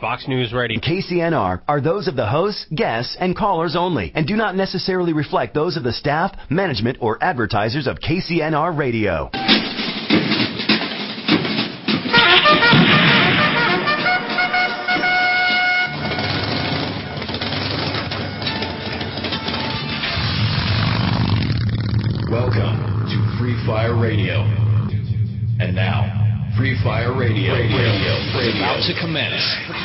Fox News Radio. KCNR are those of the hosts, guests, and callers only, and do not necessarily reflect those of the staff, management, or advertisers of KCNR Radio. Welcome to Free Fire Radio. And now, Free Fire Radio. About to commence.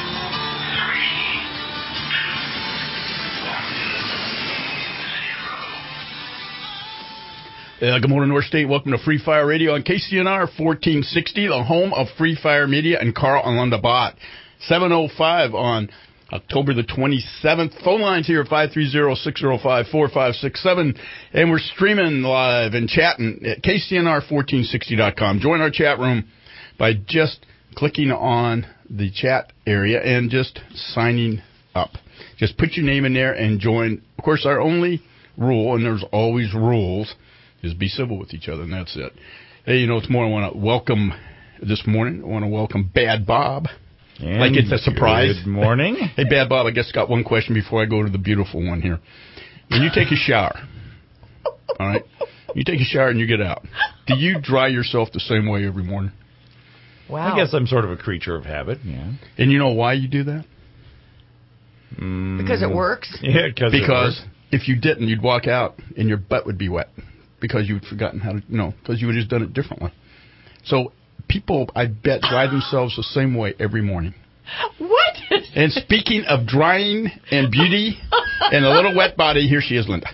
Good morning, North State. Welcome to Free Fire Radio on KCNR 1460, the home of Free Fire Media and Carl Alundabot. 7:05 on October the 27th. Phone lines here at 530-605-4567. And we're streaming live and chatting at KCNR1460.com. Join our chat room by just clicking on the chat area and just signing up. Just put your name in there and join. Of course, our only rule, and there's always rules, is be civil with each other, and that's it. Hey, it's more I want to welcome this morning. I want to welcome Bad Bob. And like it's a surprise. Good morning. Hey, Bad Bob, I guess got one question before I go to the beautiful one here. When you take a shower, all right, you take a shower and you get out, do you dry yourself the same way every morning? Wow. I guess I'm sort of a creature of habit, yeah. And you know why you do that? Because it works? Yeah, because if you didn't, you'd walk out and your butt would be wet because you'd forgotten how to, because you would have just done it differently. So people, I bet, dry themselves the same way every morning. What? And speaking of drying and beauty and a little wet body, here she is, Linda.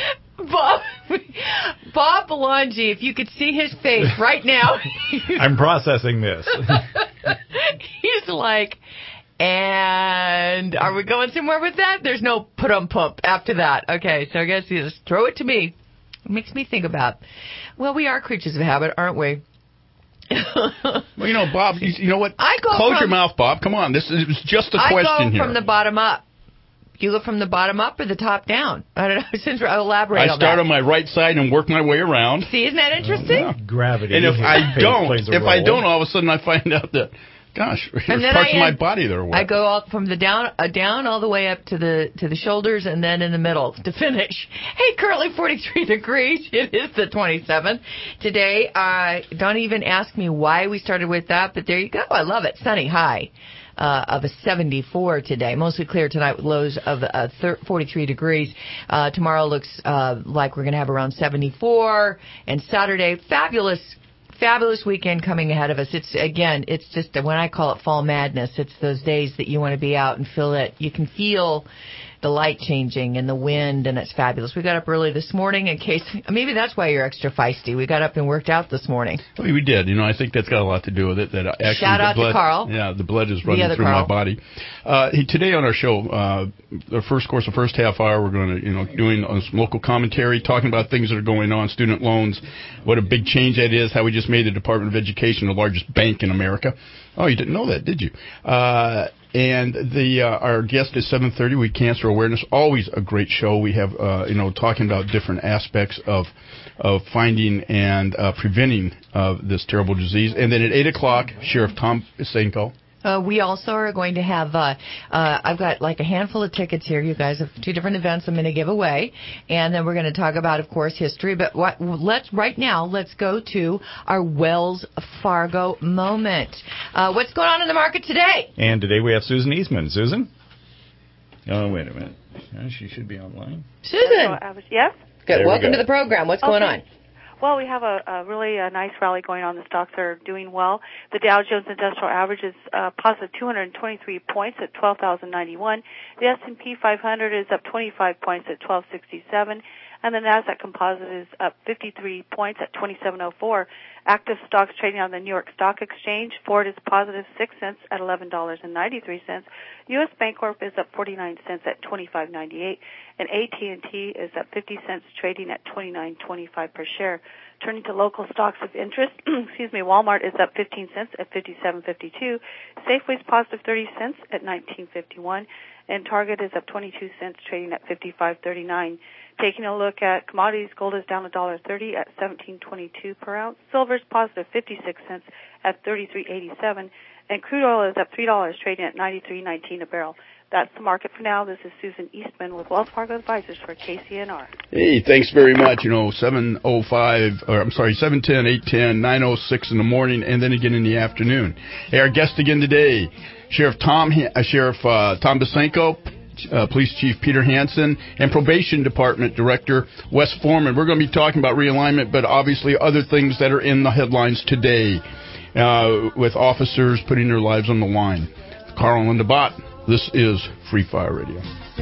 Bob Belangi, if you could see his face right now. I'm processing this. He's like, and are we going somewhere with that? There's no put-on-pump after that. Okay, so I guess you just throw it to me. It makes me think about, well, we are creatures of habit, aren't we? Well, Bob, you know what? Close your mouth, Bob. Come on. It was just a question here. I go from the bottom up. You go from the bottom up or the top down? I don't know. Since I'll elaborate on that. I start on my right side and work my way around. See, isn't that interesting? Yeah. Gravity. And if I don't, all of a sudden I find out that, gosh, there's parts of my body that are wet. I go up from the down all the way up to the shoulders and then in the middle to finish. Hey, currently 43 degrees. It is the 27th. Today, don't even ask me why we started with that, but there you go. I love it. Sunny high. Of a 74 today. Mostly clear tonight with lows of 43 degrees. Tomorrow looks like we're going to have around 74. And Saturday, fabulous weekend coming ahead of us. It's just when I call it fall madness. It's those days that you want to be out and feel it. You can feel the light changing and the wind, and it's fabulous. We got up early this morning in case, maybe that's why you're extra feisty. We got up and worked out this morning. We did. I think that's got a lot to do with it. That actually shout out to Carl. Yeah, the blood is running through my body. Today on our show, the first half hour, we're going to, doing some local commentary, talking about things that are going on, student loans, what a big change that is, how we just made the Department of Education the largest bank in America. Oh, you didn't know that, did you? And our guest is 7:30 with Cancer Awareness. Always a great show. We have, talking about different aspects of finding and preventing this terrible disease. And then at 8 o'clock, Sheriff Tom Sanko. We also are going to have, I've got like a handful of tickets here. You guys have 2 different events I'm going to give away. And then we're going to talk about, of course, history. But let's go to our Wells Fargo moment. What's going on in the market today? And today we have Susan Eastman. Susan? Oh, wait a minute. She should be online. Susan. Yes? Good. Welcome to the program. What's going on? Well, we have a really nice rally going on. The stocks are doing well. The Dow Jones Industrial Average is positive 223 points at 12,091. The S&P 500 is up 25 points at 1267. And the NASDAQ Composite is up 53 points at 2704. Active stocks trading on the New York Stock Exchange. Ford is positive 6 cents at $11.93. U.S. Bancorp is up 49 cents at $25.98. And AT&T is up 50 cents trading at $29.25 per share. Turning to local stocks of interest, Walmart is up 15 cents at $57.52. Safeway is positive 30 cents at $19.51. And Target is up 22 cents trading at $55.39. Taking a look at commodities, gold is down $1.30 at $17.22 per ounce. Silver is positive 56 cents at $33.87. And crude oil is up $3, trading at $93.19 a barrel. That's the market for now. This is Susan Eastman with Wells Fargo Advisors for KCNR. Hey, thanks very much. 7:10, 8:10, 9:06 in the morning, and then again in the afternoon. Hey, our guest again today, Sheriff Tom Bosenko, Police Chief Peter Hansen, and Probation Department Director Wes Foreman. We're going to be talking about realignment, but obviously other things that are in the headlines today with officers putting their lives on the line. Carl and Linda Bott, this is Free Fire Radio.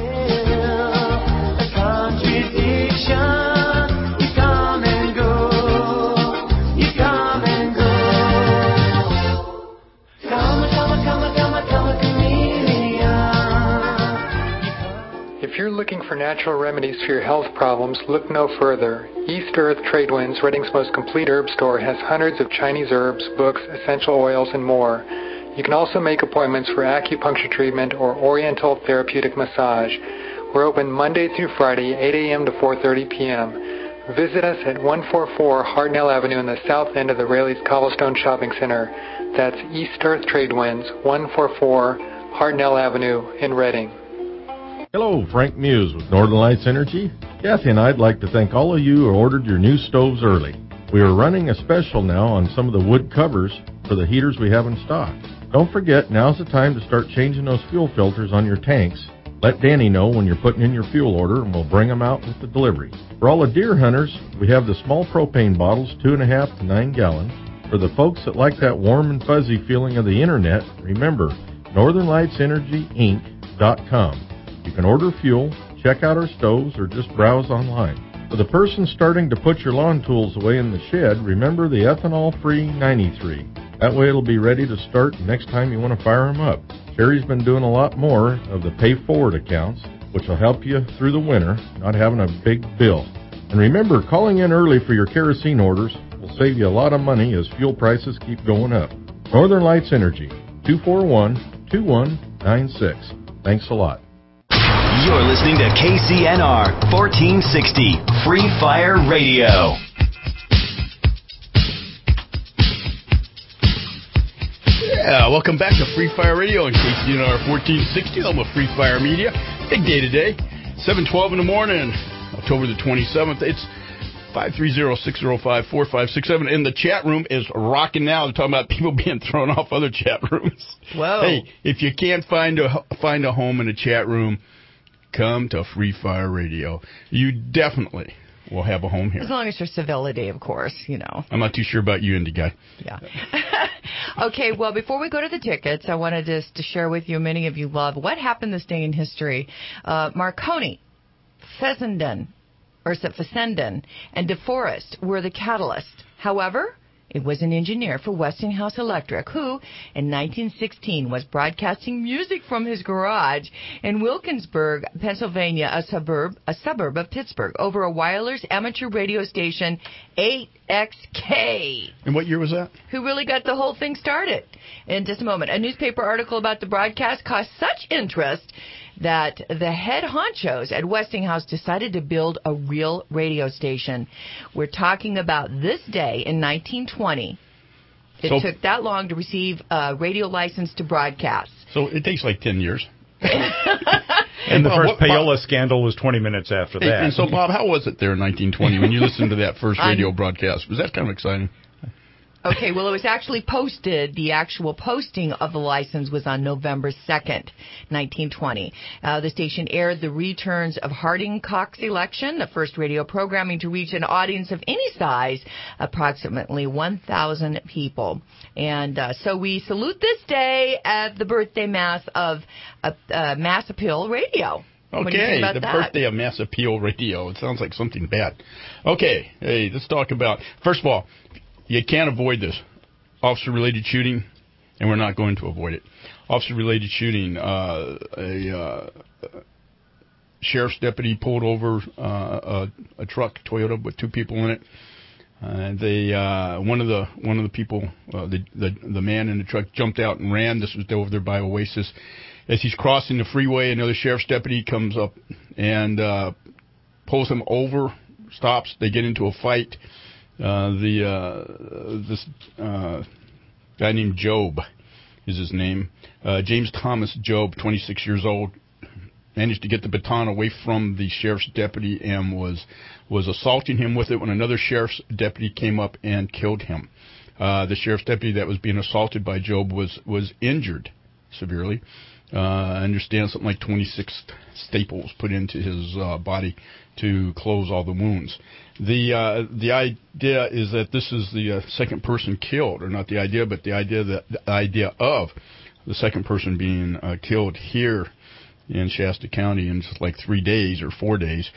If you're looking for natural remedies for your health problems, look no further. East Earth Tradewinds, Reading's most complete herb store, has hundreds of Chinese herbs, books, essential oils, and more. You can also make appointments for acupuncture treatment or oriental therapeutic massage. We're open Monday through Friday, 8 a.m. to 4:30 p.m. Visit us at 144 Hartnell Avenue in the south end of the Raley's Cobblestone Shopping Center. That's East Earth Tradewinds, 144 Hartnell Avenue in Reading. Hello, Frank Muse with Northern Lights Energy. Kathy and I'd like to thank all of you who ordered your new stoves early. We are running a special now on some of the wood covers for the heaters we have in stock. Don't forget, now's the time to start changing those fuel filters on your tanks. Let Danny know when you're putting in your fuel order, and we'll bring them out with the delivery. For all the deer hunters, we have the small propane bottles, 2.5 to 9 gallons. For the folks that like that warm and fuzzy feeling of the internet, remember, NorthernLightsEnergyInc.com. You can order fuel, check out our stoves, or just browse online. For the person starting to put your lawn tools away in the shed, remember the ethanol-free 93. That way it'll be ready to start next time you want to fire them up. Sherry's been doing a lot more of the pay-forward accounts, which will help you through the winter, not having a big bill. And remember, calling in early for your kerosene orders will save you a lot of money as fuel prices keep going up. Northern Lights Energy, 241-2196. Thanks a lot. You're listening to KCNR 1460 Free Fire Radio. Yeah, welcome back to Free Fire Radio on KCNR 1460. I'm with Free Fire Media. Big day today, 7:12 in the morning, October the 27th. It's 530-605-4567, and the chat room is rocking now. They're talking about people being thrown off other chat rooms. Whoa! Hey, if you can't find a home in a chat room, come to Free Fire Radio. You definitely will have a home here. As long as there's civility, of course, I'm not too sure about you, Indy guy. Yeah. Okay, well, before we go to the tickets, I wanted just to share with you, many of you love, what happened this day in history. Marconi, Fessenden, and DeForest were the catalyst. However, it was an engineer for Westinghouse Electric who, in 1916, was broadcasting music from his garage in Wilkinsburg, Pennsylvania, a suburb of Pittsburgh, over a wireless amateur radio station, 8XK. And what year was that? Who really got the whole thing started? In just a moment, a newspaper article about the broadcast caused such interest that the head honchos at Westinghouse decided to build a real radio station. We're talking about this day in 1920. It took that long to receive a radio license to broadcast. So it takes like 10 years. And the first payola scandal was 20 minutes after that. And so, Bob, how was it there in 1920 when you listened to that first radio broadcast? Was that kind of exciting? Okay, well, it was actually posted. The actual posting of the license was on November 2nd, 1920. The station aired the returns of Harding-Cox election, the first radio programming to reach an audience of any size, approximately 1,000 people. And so we salute this day at the birthday mass of Mass Appeal Radio. Okay, the birthday of Mass Appeal Radio. It sounds like something bad. Okay, hey, let's talk about, first of all, you can't avoid this. Officer-related shooting, and we're not going to avoid it. Officer-related shooting, a sheriff's deputy pulled over a truck, Toyota, with two people in it. One of the people, the man in the truck, jumped out and ran. This was over there by Oasis. As he's crossing the freeway, another sheriff's deputy comes up and pulls him over, stops. They get into a fight. This guy named Job is his name. James Thomas Job, 26 years old, managed to get the baton away from the sheriff's deputy and was assaulting him with it when another sheriff's deputy came up and killed him. The sheriff's deputy that was being assaulted by Job was injured severely. I understand something like 26 staples put into his body to close all the wounds. The idea is that this is the second person killed, or not the idea, but the idea of the second person being killed here in Shasta County in just like 3 days or 4 days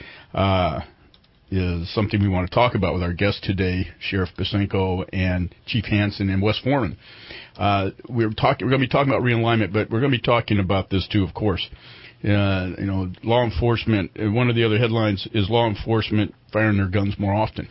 is something we want to talk about with our guest today, Sheriff Bosanko and Chief Hansen and Wes Foreman. We're going to be talking about realignment, but we're going to be talking about this too, of course. Law enforcement. One of the other headlines is law enforcement firing their guns more often.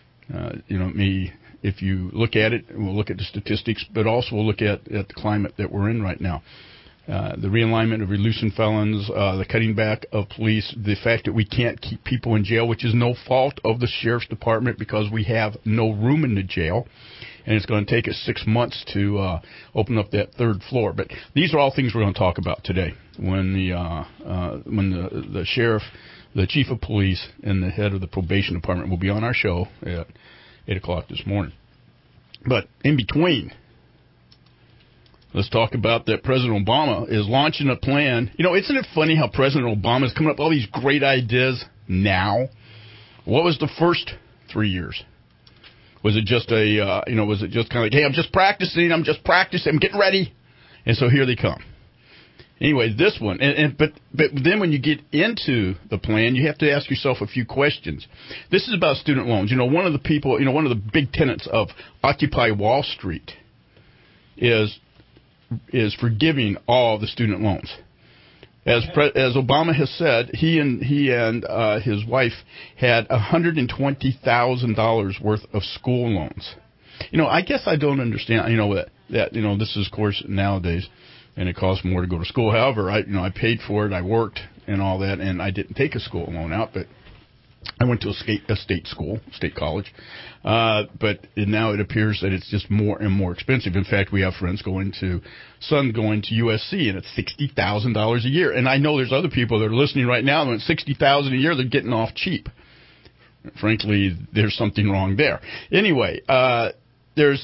If you look at it, we'll look at the statistics, but also we'll look at the climate that we're in right now. The realignment of releasing felons, the cutting back of police, the fact that we can't keep people in jail, which is no fault of the sheriff's department because we have no room in the jail, and it's going to take us 6 months to open up that third floor. But these are all things we're going to talk about today when the sheriff, the chief of police, and the head of the probation department will be on our show at 8 o'clock this morning. But in between, let's talk about that President Obama is launching a plan. Isn't it funny how President Obama is coming up with all these great ideas now? What was the first 3 years? Was it just was it just kind of like, hey, I'm just practicing, I'm getting ready. And so here they come. Anyway, this one, but then when you get into the plan, you have to ask yourself a few questions. This is about student loans. One of the big tenets of Occupy Wall Street is forgiving all the student loans. As Obama has said, he and his wife had $120,000 worth of school loans. I guess I don't understand. That this is, of course, nowadays, and it costs more to go to school. However, I paid for it, I worked and all that, and I didn't take a school loan out, but I went to a state school, state college, but now it appears that it's just more and more expensive. In fact, we have friends going to USC, and it's $60,000 a year. And I know there's other people that are listening right now, and at $60,000 a year, they're getting off cheap. Frankly, there's something wrong there. Anyway, there's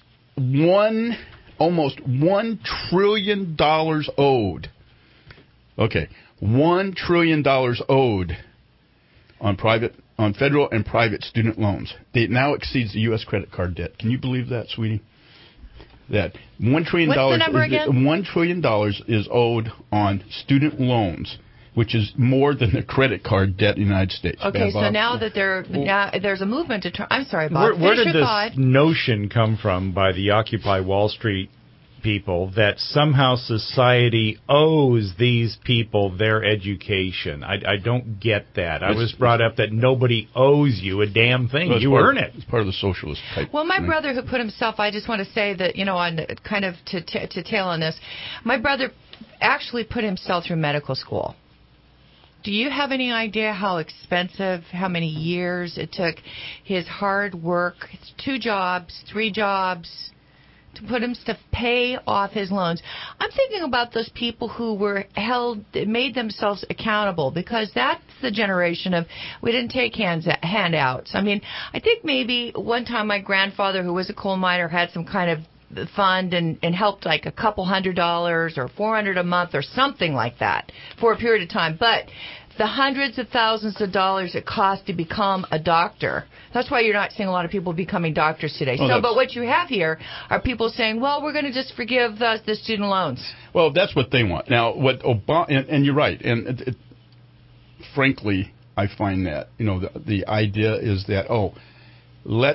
almost $1 trillion owed. Okay, $1 trillion owed on federal and private student loans. It now exceeds the U.S. credit card debt. Can you believe that, sweetie? That $1 trillion. What's the number again? $1 trillion is owed on student loans, which is more than the credit card debt in the United States. Okay, so now that there's a movement to I'm sorry, Bob. Where did this notion come from by the Occupy Wall Street people that somehow society owes these people their education? I don't get that. I was brought up that nobody owes you a damn thing. You earn it. It's part of the socialist type. Well, my brother who put himself, I just want to say that, on kind of to tail on this, my brother actually put himself through medical school. Do you have any idea how expensive, how many years it took his hard work, 2 jobs, 3 jobs, to put him to pay off his loans? I'm thinking about those people who made themselves accountable, because that's the generation of we didn't take handouts. I mean, I think maybe one time my grandfather, who was a coal miner, had some kind of fund and helped like a couple $100 or $400 a month or something like that for a period of time. But the hundreds of thousands of dollars it costs to become a doctor, that's why you're not seeing a lot of people becoming doctors today. But what you have here are people saying, well, we're going to just forgive the student loans. Well, that's what they want. Now, what Obama, and you're right, and frankly, I find that, the idea is that, let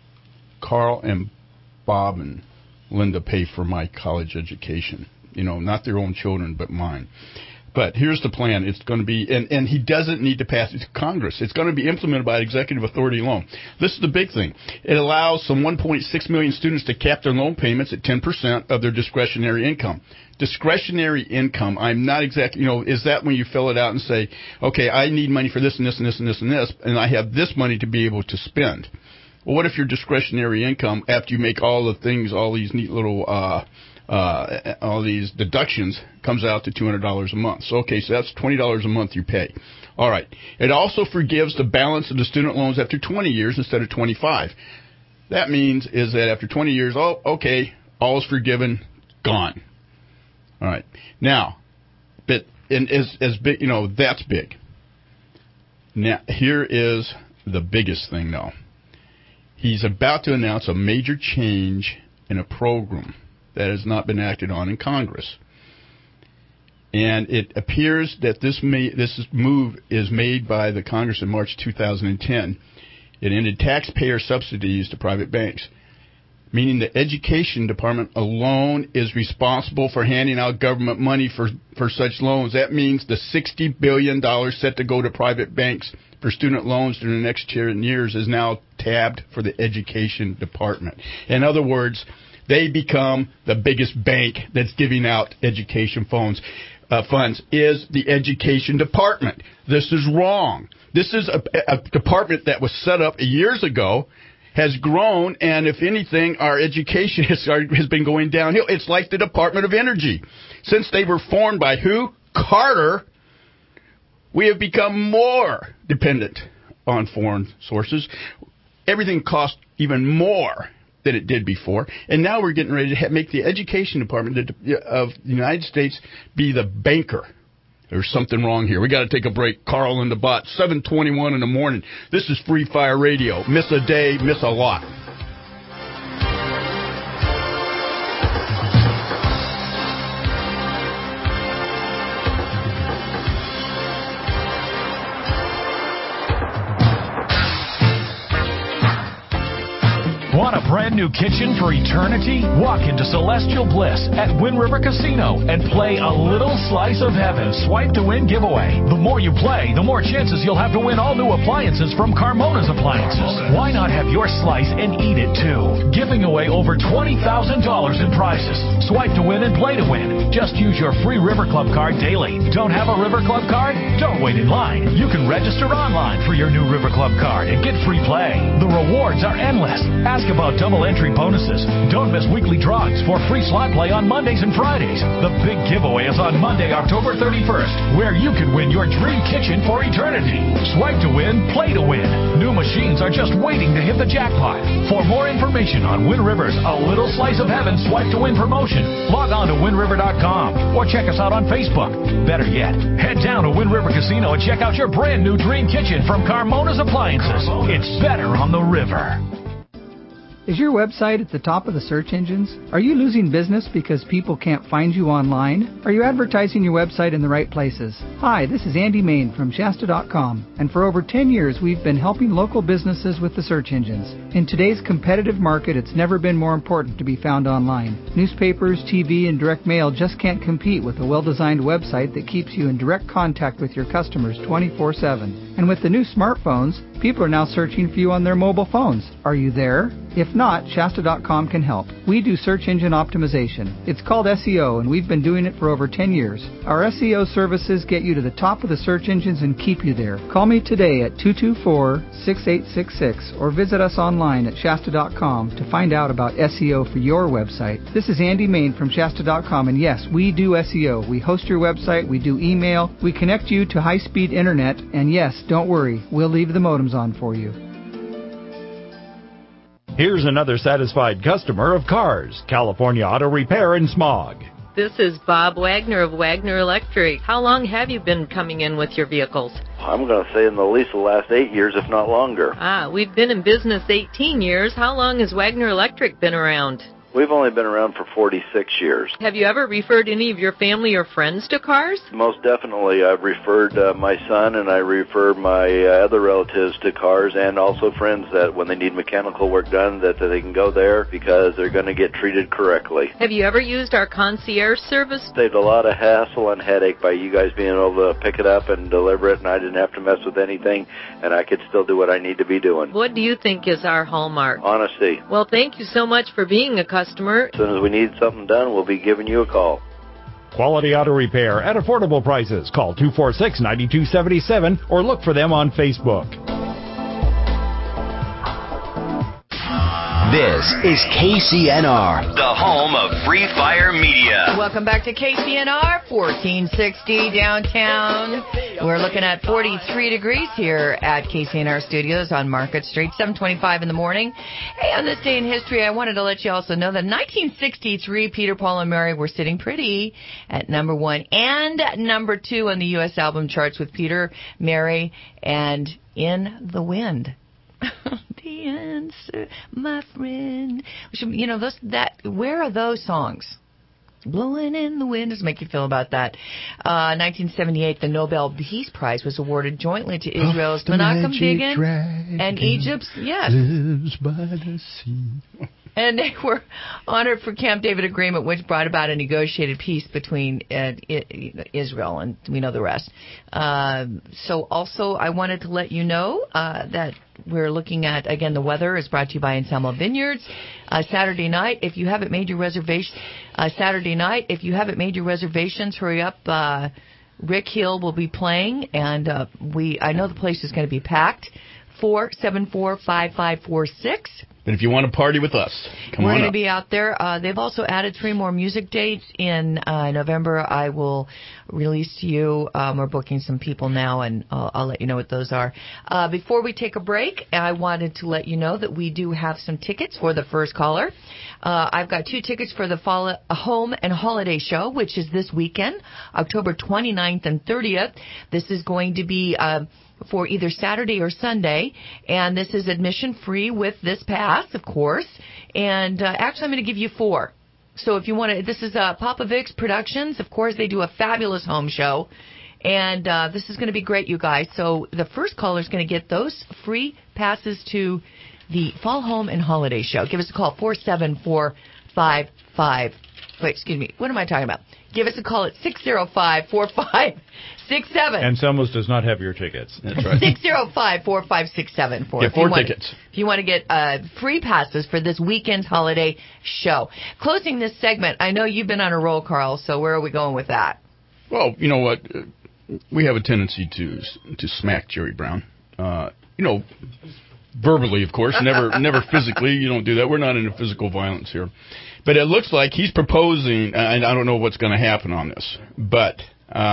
Carl and Bob and Linda pay for my college education, not their own children, but mine. But here's the plan. It's going to be, and he doesn't need to pass it to Congress. It's going to be implemented by executive authority alone. This is the big thing. It allows some 1.6 million students to cap their loan payments at 10% of their discretionary income. Discretionary income, I'm not exactly, is that when you fill it out and say, okay, I need money for this and this and this and this and this, and I have this money to be able to spend. Well, what if your discretionary income, after you make all the things, all these neat little all these deductions, comes out to $200 a month. So, okay, so that's $20 a month you pay. All right. It also forgives the balance of the student loans after 20 years instead of 25. That means is that after 20 years, oh, okay, all is forgiven, gone. All right. Now, but as big, that's big. Now, here is the biggest thing, though. He's about to announce a major change in a program that has not been acted on in Congress. And it appears that this move is made by the Congress in March 2010. It ended taxpayer subsidies to private banks, meaning the Education Department alone is responsible for handing out government money for such loans. That means the $60 billion set to go to private banks for student loans during the next 10 years is now tabbed for the Education Department. In other words, they become the biggest bank that's giving out education funds is the Education Department. This is wrong. This is a department that was set up years ago, has grown, and if anything, our education has been going downhill. It's like the Department of Energy. Since they were formed by who? Carter, we have become more dependent on foreign sources. Everything costs even more than it did before, and now we're getting ready to make the Education Department of the United States be the banker. There's something wrong here. We got to take a break. Carl and the Bot, 7:21 in the morning. This is Free Fire Radio. Miss a day, miss a lot. Want a brand new kitchen for eternity? Walk into Celestial Bliss at Wind River Casino and play a little slice of heaven Swipe to Win giveaway. The more you play, the more chances you'll have to win all new appliances from Carmona's Appliances. Why not have your slice and eat it too? Giving away over $20,000 in prizes. Swipe to win and play to win. Just use your free River Club card daily. Don't have a River Club card? Don't wait in line. You can register online for your new River Club card and get free play. The rewards are endless. Ask about double entry bonuses. Don't miss weekly drawings for free slot play on Mondays and Fridays. The big giveaway is on Monday, October 31st, where you can win your dream kitchen for eternity. Swipe to win, play to win. New machines are just waiting to hit the jackpot. For more information on Wind River's A Little Slice of Heaven Swipe to Win promotion, log on to windriver.com or check us out on Facebook. Better yet, head down to Wind River Casino and check out your brand new dream kitchen from Carmona's Appliances. It's better on the river. Is your website at the top of the search engines? Are you losing business because people can't find you online? Are you advertising your website in the right places? Hi, this is Andy Main from Shasta.com, and for over 10 years we've been helping local businesses with the search engines. In today's competitive market, it's never been more important to be found online. Newspapers, TV, and direct mail just can't compete with a well-designed website that keeps you in direct contact with your customers 24/7. And with the new smartphones, people are now searching for you on their mobile phones. Are you there? If not, Shasta.com can help. We do search engine optimization. It's called SEO, and we've been doing it for over 10 years. Our SEO services get you to the top of the search engines and keep you there. Call me today at 224-6866 or visit us online at Shasta.com to find out about SEO for your website. This is Andy Main from Shasta.com, and yes, we do SEO. We host your website, we do email, we connect you to high-speed internet, and yes, don't worry, we'll leave the modems on for you. Here's another satisfied customer of Cars, California Auto Repair in Smog. This is Bob Wagner of Wagner Electric. How long have you been coming in with your vehicles? I'm going to say in the least the last 8 years, if not longer. We've been in business 18 years. How long has Wagner Electric been around? We've only been around for 46 years. Have you ever referred any of your family or friends to Cars? Most definitely. I've referred my son and I refer my other relatives to Cars, and also friends that when they need mechanical work done that they can go there because they're going to get treated correctly. Have you ever used our concierge service? Saved a lot of hassle and headache by you guys being able to pick it up and deliver it, and I didn't have to mess with anything, and I could still do what I need to be doing. What do you think is our hallmark? Honesty. Well, thank you so much for being a customer. As soon as we need something done, we'll be giving you a call. Quality Auto Repair at affordable prices. Call 246-9277 or look for them on Facebook. This is KCNR, the home of Free Fire Media. Welcome back to KCNR, 1460 downtown. We're looking at 43 degrees here at KCNR Studios on Market Street, 7:25 in the morning. Hey, on this day in history, I wanted to let you also know that in 1963, Peter, Paul, and Mary were sitting pretty at number 1 and number 2 on the U.S. album charts with Peter, Mary, and In the Wind. The answer, my friend. You know, where are those songs? Blowing in the wind. Does it make you feel about that? 1978, the Nobel Peace Prize was awarded jointly to Israel's Menachem Begin and Egypt's, yes. Lives by the sea. And they were honored for Camp David Agreement, which brought about a negotiated peace between Israel, and we know the rest. So also, I wanted to let you know that we're looking at, again, the weather is brought to you by Ensemble Vineyards. Saturday night, if you haven't made your reservations, hurry up. Rick Hill will be playing, and I know the place is going to be packed. 474-5546. But if you want to party with us, come on up. We're going to be out there. They've also added 3 more music dates in November. I will release to you. We're booking some people now, and I'll let you know what those are. Before we take a break, I wanted to let you know that we do have some tickets for the first caller. I've got 2 tickets for the Fall Home and Holiday Show, which is this weekend, October 29th and 30th. This is going to be for either Saturday or Sunday, and this is admission free with this pass, of course. And actually, I'm going to give you 4. So if you want to, this is Papa Vic's Productions. Of course, they do a fabulous home show, and this is going to be great, you guys. So the first caller is going to get those free passes to the Fall Home and Holiday Show. Give us a call, 474-55. Wait, excuse me. What am I talking about? Give us a call at 605-4567. Anselmo's does not have your tickets. That's right. 605-4567. Get 4 tickets. If you want to get free passes for this weekend's holiday show. Closing this segment, I know you've been on a roll, Carl, so where are we going with that? Well, you know what? We have a tendency to smack Jerry Brown. Verbally, of course, never physically. You don't do that. We're not into physical violence here. But it looks like he's proposing, and I don't know what's going to happen on this, but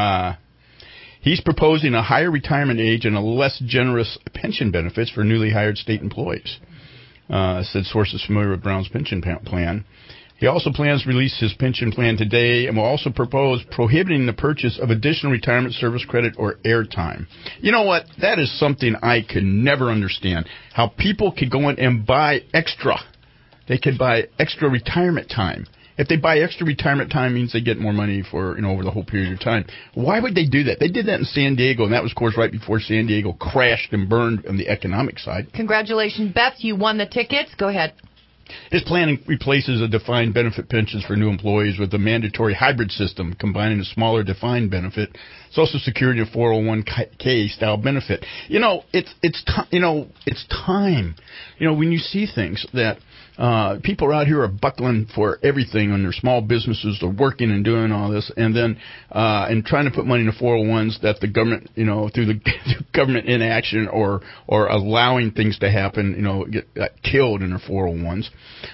he's proposing a higher retirement age and a less generous pension benefits for newly hired state employees, said sources familiar with Brown's pension plan. He also plans to release his pension plan today and will also propose prohibiting the purchase of additional retirement service credit or airtime. You know what? That is something I could never understand. How people could go in and buy extra. They could buy extra retirement time. If they buy extra retirement time, it means they get more money for, over the whole period of time. Why would they do that? They did that in San Diego, and that was, of course, right before San Diego crashed and burned on the economic side. Congratulations, Beth. You won the tickets. Go ahead. His plan replaces a defined benefit pensions for new employees with a mandatory hybrid system, combining a smaller defined benefit, Social Security, and 401k style benefit. It's time. When you see things that people out here are buckling for everything on their small businesses, they're working and doing all this, and then and trying to put money in the 401s that the government, through the government inaction or allowing things to happen, get killed in their 401s.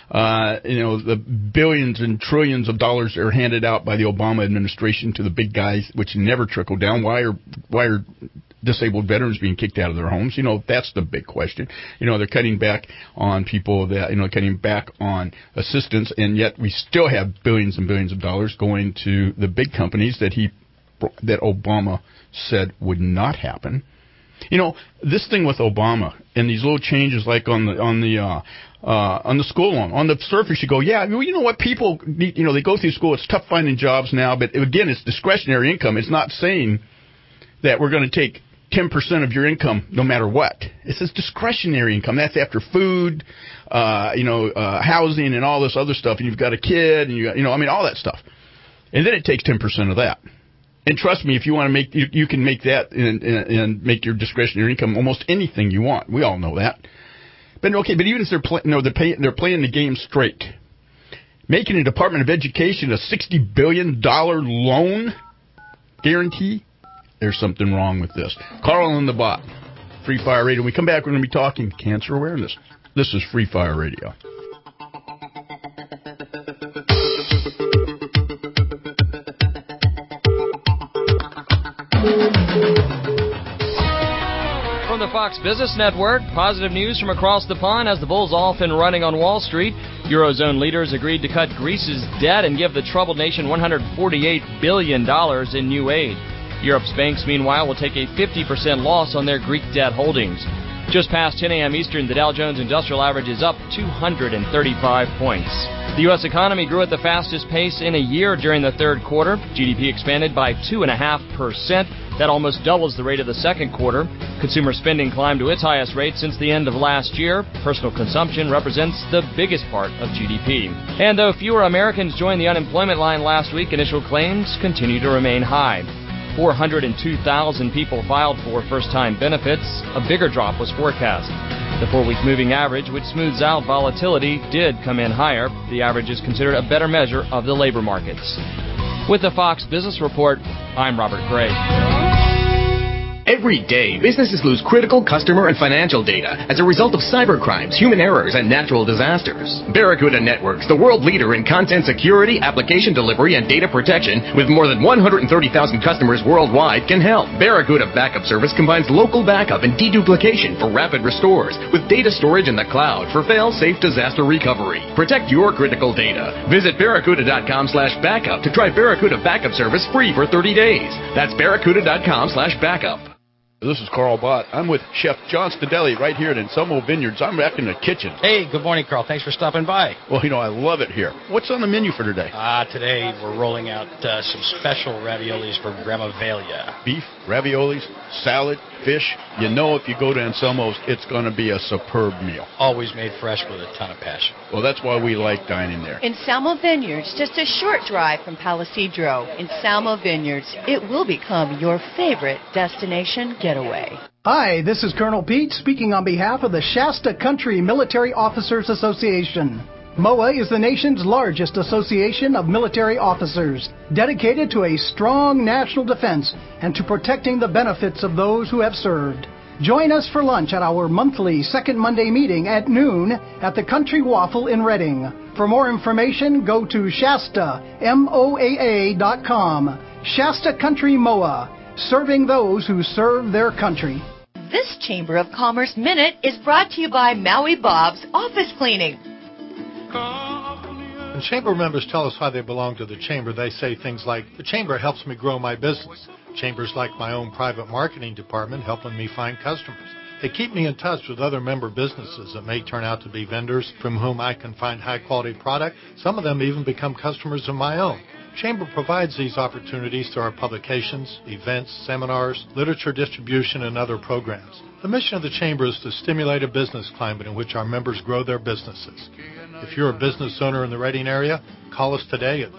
The billions and trillions of dollars that are handed out by the Obama administration to the big guys, which never trickle down. Why are disabled veterans being kicked out of their homes? That's the big question. They're cutting back on people cutting back on assistance, and yet we still have billions and billions of dollars going to the big companies that Obama said would not happen. This thing with Obama and these little changes, like on the school loan, on the surface, you go, yeah, you know what, people need, they go through school. It's tough finding jobs now, but again, it's discretionary income. It's not saying that we're going to take 10% of your income no matter what. It says discretionary income. That's after food, housing and all this other stuff. And you've got a kid and all that stuff. And then it takes 10% of that. And trust me, if you want to you can make that and make your discretionary income almost anything you want. We all know that. But even if they're playing the game straight, making the Department of Education a $60 billion loan guarantee, there's something wrong with this. Carl and the Bot, Free Fire Radio. When we come back, we're going to be talking cancer awareness. This is Free Fire Radio. From the Fox Business Network, positive news from across the pond as the bulls off and running on Wall Street. Eurozone leaders agreed to cut Greece's debt and give the troubled nation $148 billion in new aid. Europe's banks, meanwhile, will take a 50% loss on their Greek debt holdings. Just past 10 a.m. Eastern, the Dow Jones Industrial Average is up 235 points. The U.S. economy grew at the fastest pace in a year during the third quarter. GDP expanded by 2.5%. That almost doubles the rate of the second quarter. Consumer spending climbed to its highest rate since the end of last year. Personal consumption represents the biggest part of GDP. And though fewer Americans joined the unemployment line last week, initial claims continue to remain high. 402,000 people filed for first-time benefits. A bigger drop was forecast. The 4-week moving average, which smooths out volatility, did come in higher. The average is considered a better measure of the labor markets. With the Fox Business Report, I'm Robert Gray. Every day, businesses lose critical customer and financial data as a result of cybercrimes, human errors, and natural disasters. Barracuda Networks, the world leader in content security, application delivery, and data protection, with more than 130,000 customers worldwide, can help. Barracuda Backup Service combines local backup and deduplication for rapid restores with data storage in the cloud for fail-safe disaster recovery. Protect your critical data. Visit barracuda.com/backup to try Barracuda Backup Service free for 30 days. That's barracuda.com/backup. This is Carl Bott. I'm with Chef John Stadelli right here at Anselmo Vineyards. I'm back in the kitchen. Hey, good morning, Carl. Thanks for stopping by. Well, I love it here. What's on the menu for today? Today we're rolling out some special raviolis for Grandma Velia. Beef, raviolis, salad, fish. If you go to Anselmo's, it's going to be a superb meal. Always made fresh with a ton of passion. Well, that's why we like dining there. Anselmo Vineyards, just a short drive from Palisadro. Anselmo Vineyards, it will become your favorite destination getaway. Hi, this is Colonel Pete speaking on behalf of the Shasta Country Military Officers Association. MOA is the nation's largest association of military officers, dedicated to a strong national defense and to protecting the benefits of those who have served. Join us for lunch at our monthly second Monday meeting at noon at the Country Waffle in Reading. For more information, go to ShastaMOAA.com. Shasta Country MOA, serving those who serve their country. This Chamber of Commerce Minute is brought to you by Maui Bob's Office Cleaning. When Chamber members tell us why they belong to the Chamber, they say things like, the Chamber helps me grow my business. Chamber's like my own private marketing department, helping me find customers. They keep me in touch with other member businesses that may turn out to be vendors from whom I can find high-quality product. Some of them even become customers of my own. Chamber provides these opportunities through our publications, events, seminars, literature distribution, and other programs. The mission of the Chamber is to stimulate a business climate in which our members grow their businesses. If you're a business owner in the Reading area, call us today at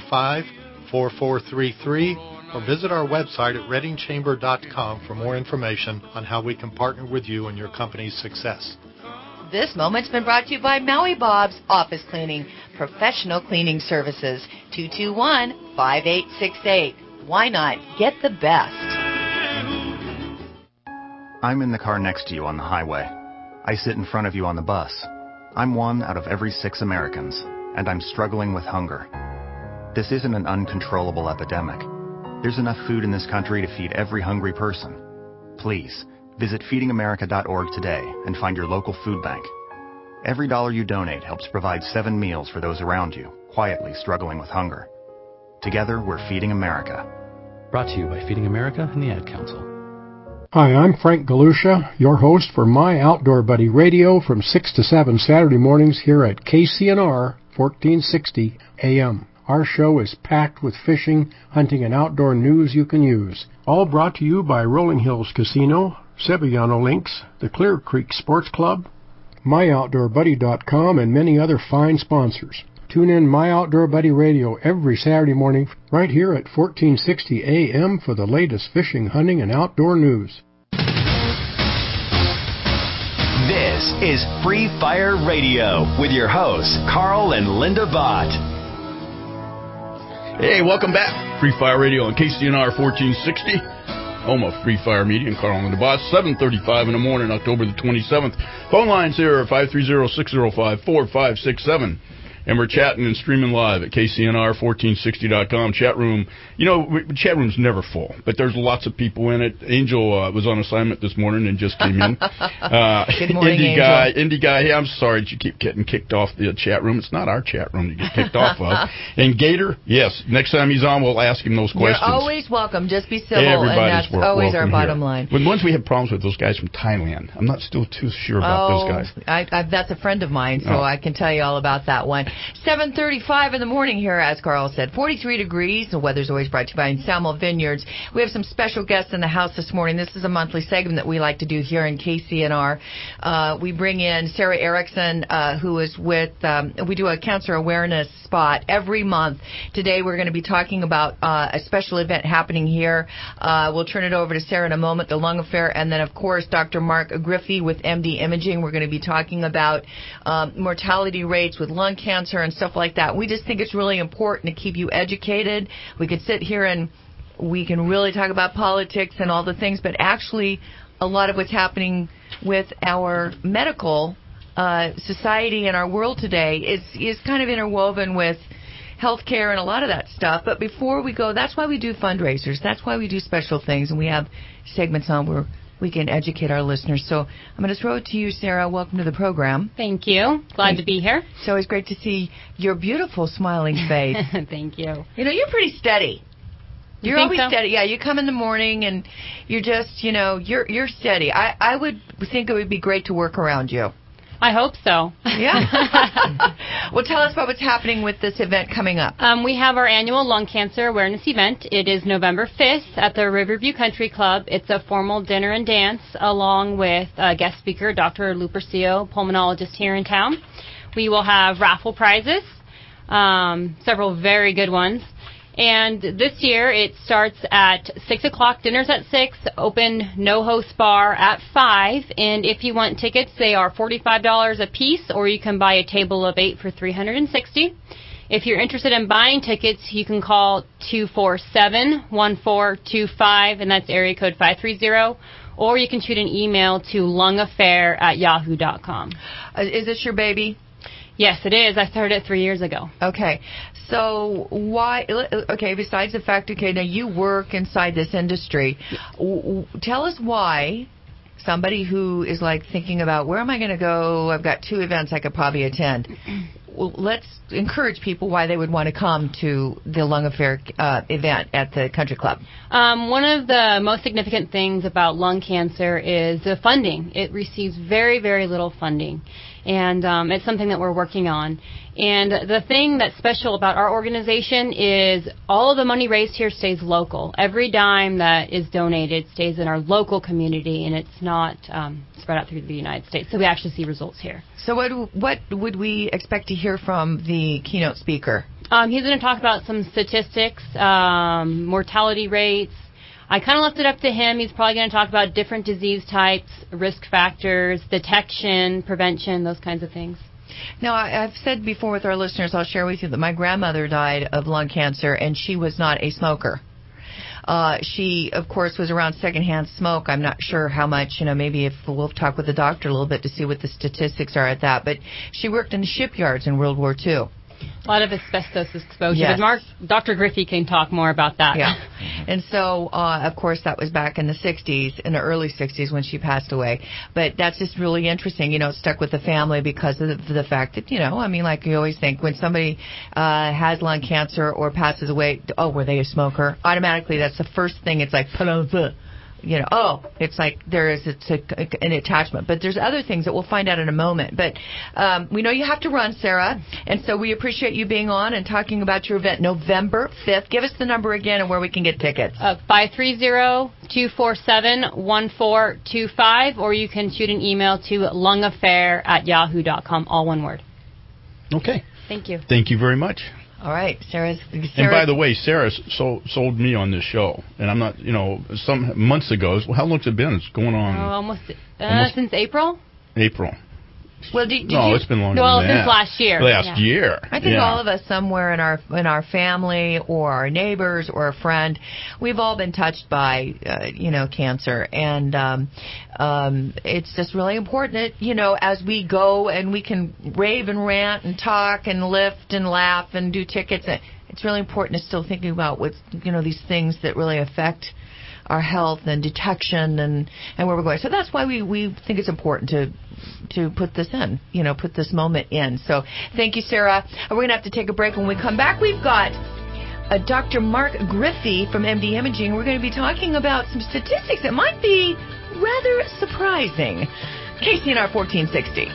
225-4433 or visit our website at readingchamber.com for more information on how we can partner with you in your company's success. This moment's been brought to you by Maui Bob's Office Cleaning, professional cleaning services, 221-5868. Why not get the best? I'm in the car next to you on the highway. I sit in front of you on the bus. I'm one out of every 6 Americans, and I'm struggling with hunger. This isn't an uncontrollable epidemic. There's enough food in this country to feed every hungry person. Please, visit feedingamerica.org today and find your local food bank. Every dollar you donate helps provide 7 meals for those around you, quietly struggling with hunger. Together, we're Feeding America. Brought to you by Feeding America and the Ad Council. Hi, I'm Frank Galusha, your host for My Outdoor Buddy Radio from 6 to 7 Saturday mornings here at KCNR 1460 AM. Our show is packed with fishing, hunting, and outdoor news you can use. All brought to you by Rolling Hills Casino, Sevillano Links, the Clear Creek Sports Club, MyOutdoorBuddy.com, and many other fine sponsors. Tune in My Outdoor Buddy Radio every Saturday morning right here at 1460 AM for the latest fishing, hunting, and outdoor news. This is Free Fire Radio with your hosts, Carl and Linda Bott. Hey, welcome back. Free Fire Radio on KCNR 1460. Home of Free Fire Media and Carl and Linda Bott, 7:35 in the morning, October the 27th. Phone lines here are 530-605-4567. And we're chatting and streaming live at KCNR1460.com. Chat room, chat room's never full, but there's lots of people in it. Angel was on assignment this morning and just came in. Good morning, Indie guy, hey, I'm sorry that you keep getting kicked off the chat room. It's not our chat room to get kicked off of. And Gator, yes, next time he's on, we'll ask him those questions. You're always welcome. Just be civil, Everybody's and that's always our bottom here. line. When once we have problems with those guys from Thailand, I'm not still too sure about those guys. That's a friend of mine, so I can tell you all about that one. 7:35 in the morning here, as Carl said. 43 degrees. The weather's always brought to you by Salmo Vineyards. We have some special guests in the house this morning. This is a monthly segment that we like to do here in KCNR. We bring in Sarah Erickson, who is with, we do a cancer awareness spot every month. Today we're going to be talking about a special event happening here. We'll turn it over to Sarah in a moment, the lung affair, and then, of course, Dr. Mark Griffey with MD Imaging. We're going to be talking about mortality rates with lung cancer and stuff like that. We just think it's really important to keep you educated. We could sit here and we can really talk about politics and all the things, but actually a lot of what's happening with our medical society and our world today is kind of interwoven with healthcare and a lot of that stuff. But before we go, that's why we do fundraisers. That's why we do special things, and we have segments on where we can educate our listeners. So I'm going to throw it to you, Sarah. Welcome to the program. Thank you. Glad to be here. It's always great to see your beautiful smiling face. Thank you. You're pretty steady. You're always steady. Yeah, you come in the morning and you're just, you're steady. I would think it would be great to work around you. I hope so. Yeah. Well, tell us about what's happening with this event coming up. We have our annual lung cancer awareness event. It is November 5th at the Riverview Country Club. It's a formal dinner and dance along with guest speaker Dr. Lou Percio, pulmonologist here in town. We will have raffle prizes, several very good ones. And this year it starts at 6 o'clock, dinner's at 6, open no-host bar at 5. And if you want tickets, they are $45 a piece, or you can buy a table of 8 for $360. If you're interested in buying tickets, you can call 247-1425, and that's area code 530. Or you can shoot an email to lungaffair@yahoo.com. Is this your baby? Yes, it is. I started it 3 years ago. Okay. So why, besides the fact, now you work inside this industry, tell us why somebody who is like thinking about, where am I going to go? I've got 2 events I could probably attend. Well, let's encourage people why they would want to come to the Lung Affair event at the Country Club. One of the most significant things about lung cancer is the funding. It receives very, very little funding. And it's something that we're working on. And the thing that's special about our organization is all of the money raised here stays local. Every dime that is donated stays in our local community, and it's not spread out through the United States. So we actually see results here. So what would we expect to hear from the keynote speaker? He's going to talk about some statistics, mortality rates. I kind of left it up to him. He's probably going to talk about different disease types, risk factors, detection, prevention, those kinds of things. Now, I've said before with our listeners, I'll share with you that my grandmother died of lung cancer, and she was not a smoker. She, of course, was around secondhand smoke. I'm not sure how much, maybe if we'll talk with the doctor a little bit to see what the statistics are at that. But she worked in the shipyards in World War II. A lot of asbestos exposure. Yes. But Dr. Griffey can talk more about that. Yeah. And so, of course, that was back in the 60s, in the early 60s when she passed away. But that's just really interesting. It stuck with the family because of the fact that, like you always think, when somebody has lung cancer or passes away, were they a smoker? Automatically, that's the first thing. It's like, it's like it's an attachment. But there's other things that we'll find out in a moment. But we know you have to run, Sarah, and so we appreciate you being on and talking about your event November 5th. Give us the number again and where we can get tickets. 530-247-1425, or you can shoot an email to lungaffair@yahoo.com, all one word. Okay. Thank you. Thank you very much. All right, Sarah. And by the way, Sarah sold me on this show, and I'm not, some months ago. How long's it been? It's going on almost since April. April. Well, did no, you? It's been longer well, than that. since last year. Last year. I think all of us somewhere in our family or our neighbors or a friend, we've all been touched by cancer, and it's just really important that as we go and we can rave and rant and talk and lift and laugh and do tickets. It's really important to still thinking about what's these things that really affect our health and detection and where we're going. So that's why we think it's important to put this in, put this moment in. So thank you, Sarah. We're going to have to take a break. When we come back, we've got Dr. Mark Griffey from MD Imaging. We're going to be talking about some statistics that might be rather surprising. KCNR 1460.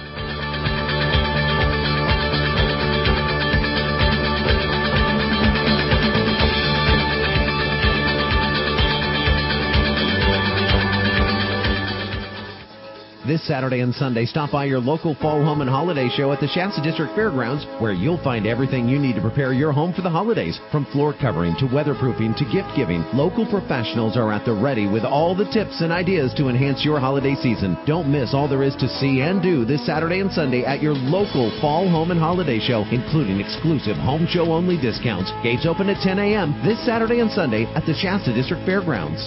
This Saturday and Sunday, stop by your local Fall Home and Holiday Show at the Shasta District Fairgrounds, where you'll find everything you need to prepare your home for the holidays. From floor covering to weatherproofing to gift giving, local professionals are at the ready with all the tips and ideas to enhance your holiday season. Don't miss all there is to see and do this Saturday and Sunday at your local Fall Home and Holiday Show, including exclusive home show only discounts. Gates open at 10 a.m. this Saturday and Sunday at the Shasta District Fairgrounds.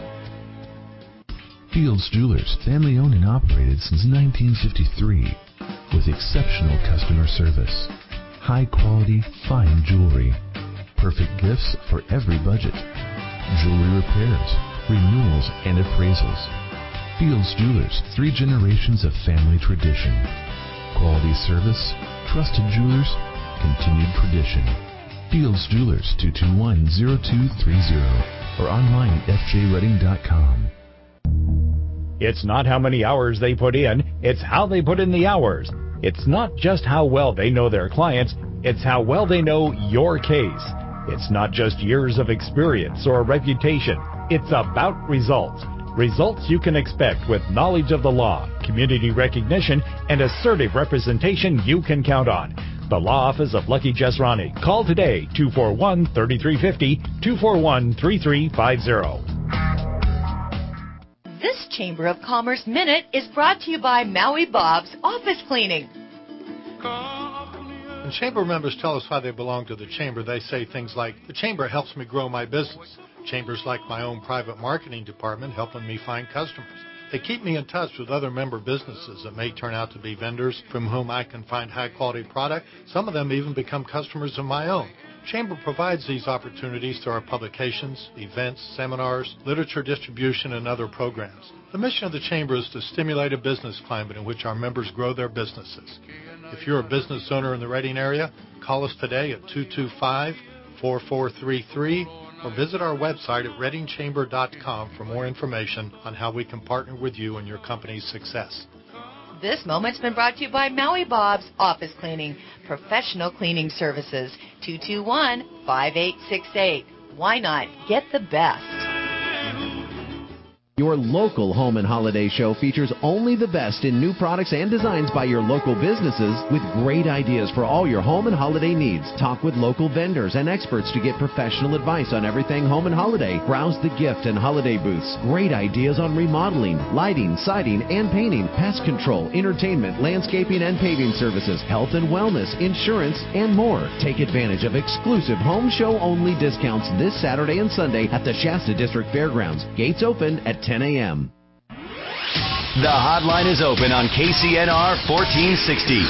Fields Jewelers, family owned and operated since 1953, with exceptional customer service, high quality, fine jewelry, perfect gifts for every budget, jewelry repairs, renewals, and appraisals. Fields Jewelers, 3 generations of family tradition, quality service, trusted jewelers, continued tradition. Fields Jewelers, 221-0230, or online at fjredding.com. It's not how many hours they put in, it's how they put in the hours. It's not just how well they know their clients, it's how well they know your case. It's not just years of experience or reputation, it's about results. Results you can expect with knowledge of the law, community recognition, and assertive representation you can count on. The Law Office of Lucky Jesrani. Call today, 241-3350, 241-3350. This Chamber of Commerce Minute is brought to you by Maui Bob's Office Cleaning. When Chamber members tell us why they belong to the Chamber, they say things like, the Chamber helps me grow my business. Chamber's like my own private marketing department, helping me find customers. They keep me in touch with other member businesses that may turn out to be vendors from whom I can find high-quality product. Some of them even become customers of my own. Chamber provides these opportunities through our publications, events, seminars, literature distribution, and other programs. The mission of the Chamber is to stimulate a business climate in which our members grow their businesses. If you're a business owner in the Redding area, call us today at 225-4433 or visit our website at reddingchamber.com for more information on how we can partner with you in your company's success. This moment's been brought to you by Maui Bob's Office Cleaning, professional cleaning services, 221-5868. Why not get the best? Your local home and holiday show features only the best in new products and designs by your local businesses with great ideas for all your home and holiday needs. Talk with local vendors and experts to get professional advice on everything home and holiday. Browse the gift and holiday booths. Great ideas on remodeling, lighting, siding, and painting, pest control, entertainment, landscaping and paving services, health and wellness, insurance, and more. Take advantage of exclusive home show only discounts this Saturday and Sunday at the Shasta District Fairgrounds. Gates open at 10 a.m. The hotline is open on KCNR 1460,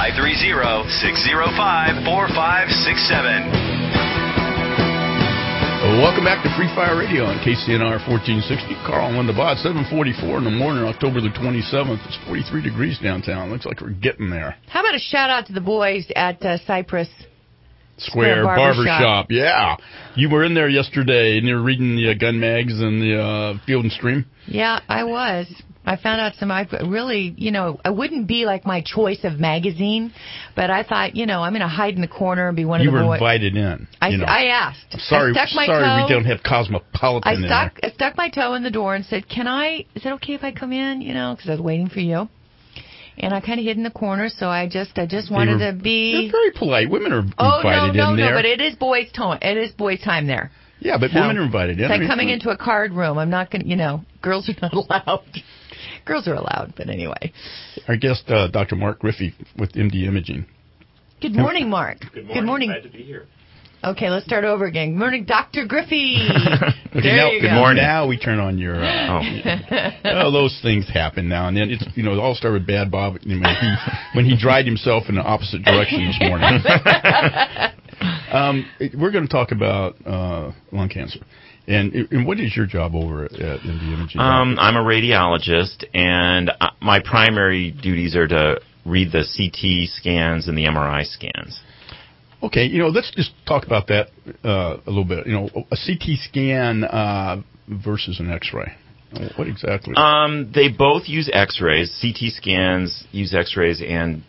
530-605-4567. Welcome back to Free Fire Radio on KCNR 1460. Carl and Linda Bott, 7:44 in the morning, October the 27th. It's 43 degrees downtown. Looks like we're getting there. How about a shout out to the boys at Cypress Square Barbershop. Yeah. You were in there yesterday, and you were reading the gun mags and the Field and Stream. Yeah, I was. I found out I really, I wouldn't be like my choice of magazine, but I thought, I'm going to hide in the corner and be one of the boys. You were invited in. I asked. Sorry, we don't have Cosmopolitan I stuck my toe in the door and said, is it okay if I come in? Because I was waiting for you. And I kind of hid in the corner, so I just wanted to be. They're very polite. Women are invited in there. No, but it is boys' time. It is boys' time there. Yeah, but women are invited in. It's like coming into a card room. I'm not going to, girls are not allowed. Girls are allowed, but anyway. Our guest, Dr. Mark Griffey with MD Imaging. Good morning, Mark. Good morning. Glad to be here. Okay, let's start over again. Good morning, Dr. Griffey. Good morning. Now we turn on your. Those things happen now and then. It's it all started with Bad Bob when he dried himself in the opposite direction this morning. We're going to talk about lung cancer. And what is your job over at MD Imaging? I'm a radiologist, and my primary duties are to read the CT scans and the MRI scans. Okay, let's just talk about that a little bit. A CT scan versus an X-ray. What exactly? They both use X-rays. CT scans use X-rays, and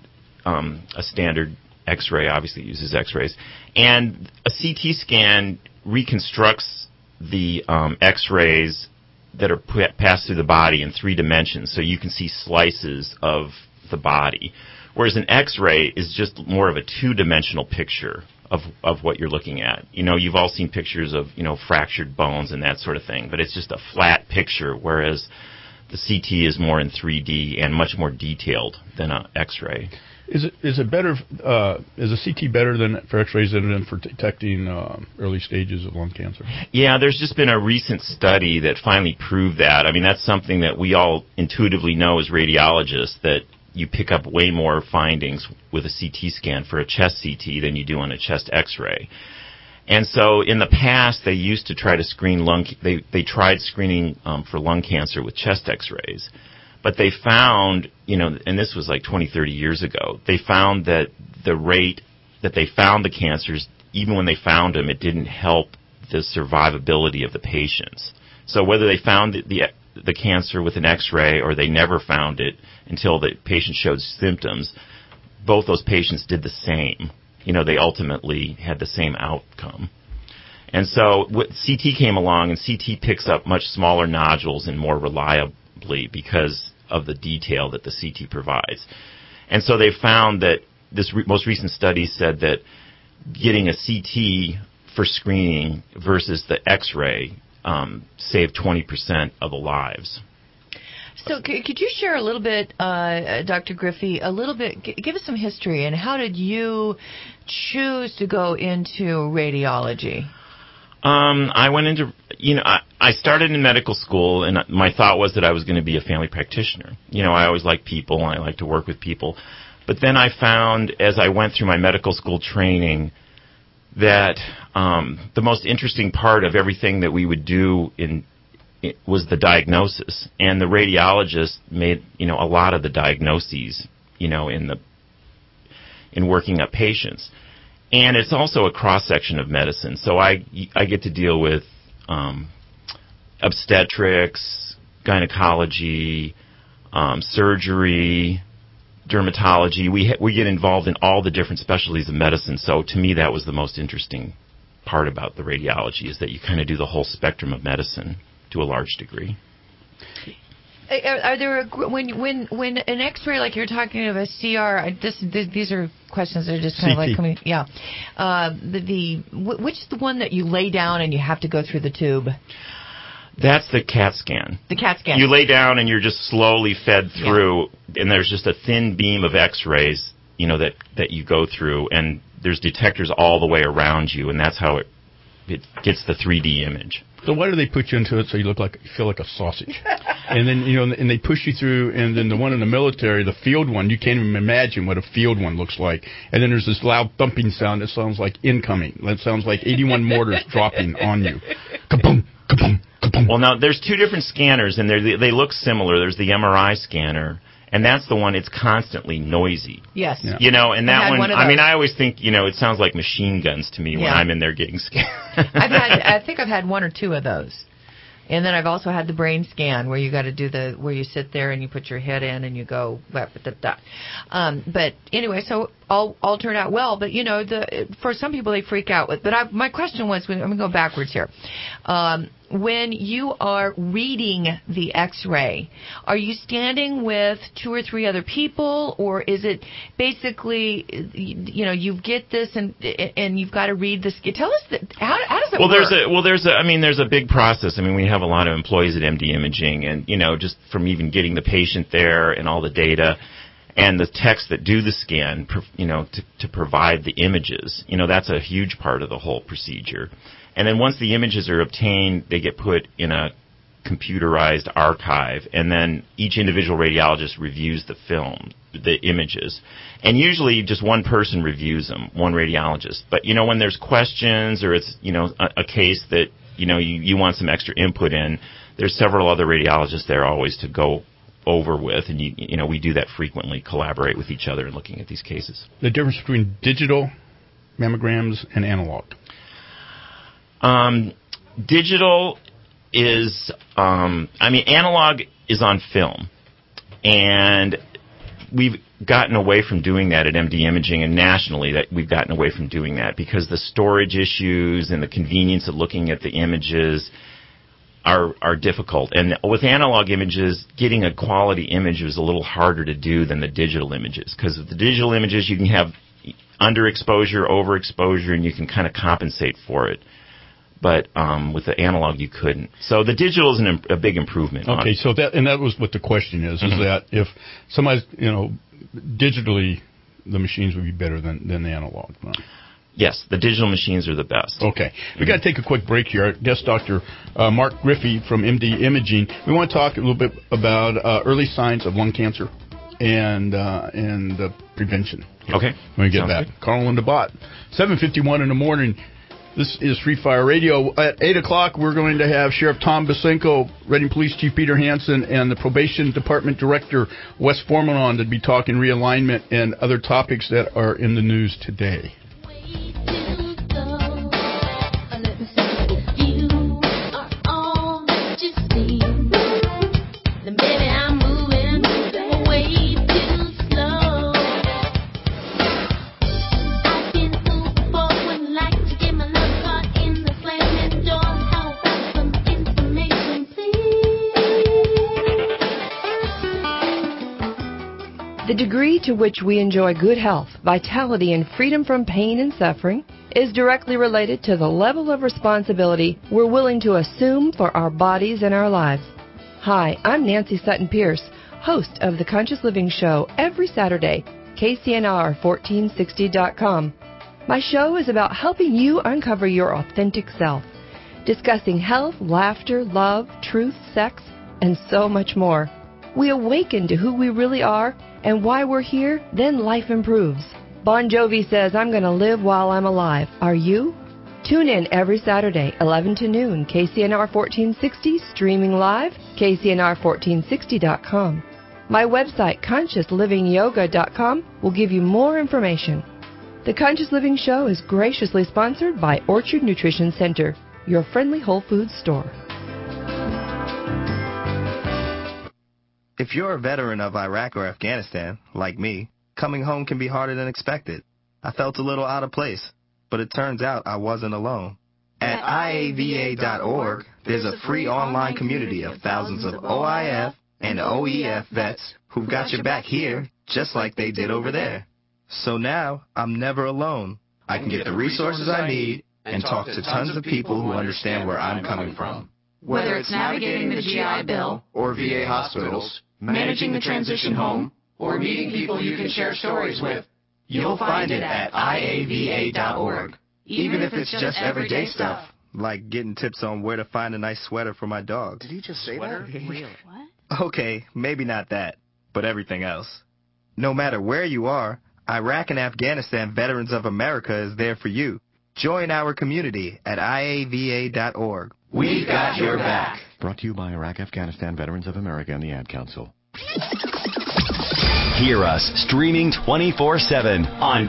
a standard X-ray obviously uses X-rays. And a CT scan reconstructs the X-rays that are passed through the body in 3 dimensions, so you can see slices of the body. Whereas an X-ray is just more of a 2-dimensional picture of what you're looking at. You've all seen pictures of, fractured bones and that sort of thing, but it's just a flat picture, whereas the CT is more in 3D and much more detailed than an X-ray. Is it better? Is a CT better for X-rays than for detecting early stages of lung cancer? Yeah, there's just been a recent study that finally proved that. I mean, that's something that we all intuitively know as radiologists, that you pick up way more findings with a CT scan for a chest CT than you do on a chest X-ray. And so in the past, they used to try to screen they tried screening for lung cancer with chest X-rays. But they found, and this was like 20, 30 years ago, they found that the rate that they found the cancers, even when they found them, it didn't help the survivability of the patients. So whether they found the cancer with an X-ray or they never found it until the patient showed symptoms, both those patients did the same. They ultimately had the same outcome. And so CT came along, and CT picks up much smaller nodules and more reliably because of the detail that the CT provides. And so they found that this most recent study said that getting a CT for screening versus the X-ray saved 20% of the lives. So could you share a little bit, Dr. Griffey, give us some history, and how did you choose to go into radiology? I went into, I started in medical school, and my thought was that I was going to be a family practitioner. I always liked people, and I like to work with people. But then I found, as I went through my medical school training, that the most interesting part of everything that we would do was the diagnosis, and the radiologist made a lot of the diagnoses in working up patients, and it's also a cross section of medicine. So I get to deal with obstetrics, gynecology, surgery, dermatology. We get involved in all the different specialties of medicine. So to me, that was the most interesting part about the radiology, is that you kind of do the whole spectrum of medicine to a large degree. Are there when an X-ray, like you're talking of a CR? These are questions that are just kind of like coming. Yeah. Which is the one that you lay down and you have to go through the tube? That's the CAT scan. The CAT scan. You lay down and you're just slowly fed through, and there's just a thin beam of X-rays, that you go through, and there's detectors all the way around you, and that's how it gets the 3D image. So why do they put you into it so you feel like a sausage? And then, and they push you through, and then the one in the military, the field one, you can't even imagine what a field one looks like. And then there's this loud thumping sound that sounds like incoming. That sounds like 81 mortars dropping on you. Kaboom, kaboom, kaboom. Well, now, there's 2 different scanners, and they look similar. There's the MRI scanner, and that's the one, it's constantly noisy. Yes. Yeah. And that one I always think, it sounds like machine guns to me when I'm in there getting scanned. I think I've had 1 or 2 of those. And then I've also had the brain scan where you got to do where you sit there and you put your head in and you go, but anyway, so all turned out well. But for some people they freak out. But my question was, I'm going to go backwards here. When you are reading the X-ray, are you standing with 2 or 3 other people, or is it basically, you get this and you've got to read this? Tell us how does it work? There's a big process. I mean, we have a lot of employees at MD Imaging, and just from even getting the patient there and all the data and the techs that do the scan, to provide the images, that's a huge part of the whole procedure. And then once the images are obtained, they get put in a computerized archive, and then each individual radiologist reviews the film, the images. And usually just one person reviews them, one radiologist. But, when there's questions or it's, a case that, you want some extra input in, there's several other radiologists there always to go over with, and we do that frequently, collaborate with each other in looking at these cases. The difference between digital mammograms and analog. Digital is, analog is on film, and we've gotten away from doing that at MD Imaging, and nationally that we've gotten away from doing that because the storage issues and the convenience of looking at the images are difficult. And with analog images, getting a quality image is a little harder to do than the digital images, because with the digital images you can have underexposure, overexposure, and you can kind of compensate for it. But with the analog, you couldn't. So the digital is a big improvement. Okay, so that was what the question is that if somebody's, digitally, the machines would be better than the analog. Right? Yes, the digital machines are the best. Okay, we got to take a quick break here. Our guest Dr. Mark Griffey from MD Imaging. We want to talk a little bit about early signs of lung cancer and prevention. Okay, when we get back, Carl and the Bot, 7:51 in the morning. This is Free Fire Radio. At 8 o'clock, we're going to have Sheriff Tom Basenko, Reading Police Chief Peter Hansen, and the Probation Department Director Wes Foreman on to be talking realignment and other topics that are in the news today. The degree to which we enjoy good health, vitality, and freedom from pain and suffering is directly related to the level of responsibility we're willing to assume for our bodies and our lives. Hi, I'm Nancy Sutton Pierce, host of The Conscious Living Show every Saturday, KCNR1460.com. My show is about helping you uncover your authentic self, discussing health, laughter, love, truth, sex, and so much more. We awaken to who we really are and why we're here, then life improves. Bon Jovi says, I'm going to live while I'm alive. Are you? Tune in every Saturday, 11 to noon, KCNR 1460, streaming live, KCNR1460.com. My website, ConsciousLivingYoga.com, will give you more information. The Conscious Living Show is graciously sponsored by Orchard Nutrition Center, your friendly Whole Foods store. If you're a veteran of Iraq or Afghanistan, like me, coming home can be harder than expected. I felt a little out of place, but it turns out I wasn't alone. At IAVA.org, there's a free online community of thousands of OIF and OEF vets who've got your back here, just like they did over there. So now, I'm never alone. I can get the resources I need and talk to tons of people who understand where I'm coming from. Whether it's navigating the GI Bill or VA hospitals, managing the transition home, or meeting people you can share stories with, you'll find it at IAVA.org. Even if it's just everyday stuff. Like getting tips on where to find a nice sweater for my dog. Did you just say that? Really? What? Okay, maybe not that, but everything else. No matter where you are, Iraq and Afghanistan Veterans of America is there for you. Join our community at IAVA.org. We got your back. Brought to you by Iraq Afghanistan Veterans of America and the Ad Council. Hear us streaming 24/7 on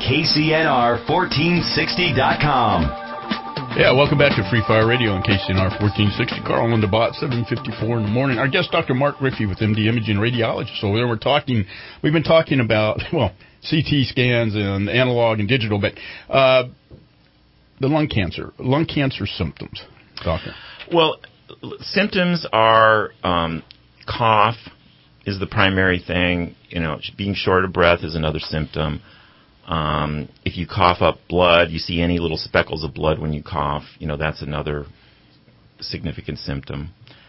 KCNR1460.com. Yeah, welcome back to Free Fire Radio on KCNR 1460. Carl on the Bot, 7:54 in the morning. Our guest, Dr. Mark Griffey with MD Imaging Radiology. So there we've been talking about, CT scans and analog and digital, but the lung cancer symptoms, doctor. Well, symptoms are cough is the primary thing. Being short of breath is another symptom. If you cough up blood, you see any little speckles of blood when you cough, that's another significant symptom.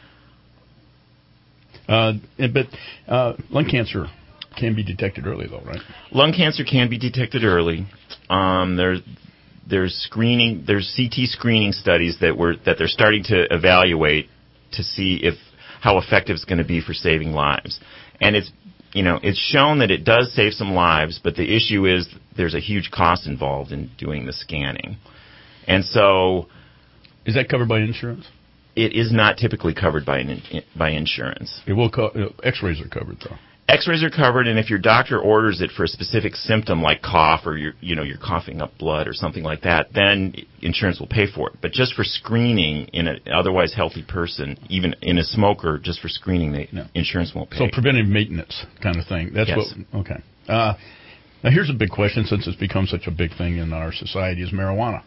But lung cancer can be detected early, though, right? Lung cancer can be detected early. There's screening. There's CT screening studies that they're starting to evaluate to see how effective it's going to be for saving lives. And it's shown that it does save some lives, but the issue is there's a huge cost involved in doing the scanning. And so, is that covered by insurance? It is not typically covered by insurance. It will. X-rays are covered, though. X-rays are covered, and if your doctor orders it for a specific symptom like cough or you're coughing up blood or something like that, then insurance will pay for it. But just for screening in an otherwise healthy person, even in a smoker, just for screening, insurance won't pay. So preventive maintenance kind of thing. That's yes. Okay. Now here's a big question, since it's become such a big thing in our society, is marijuana.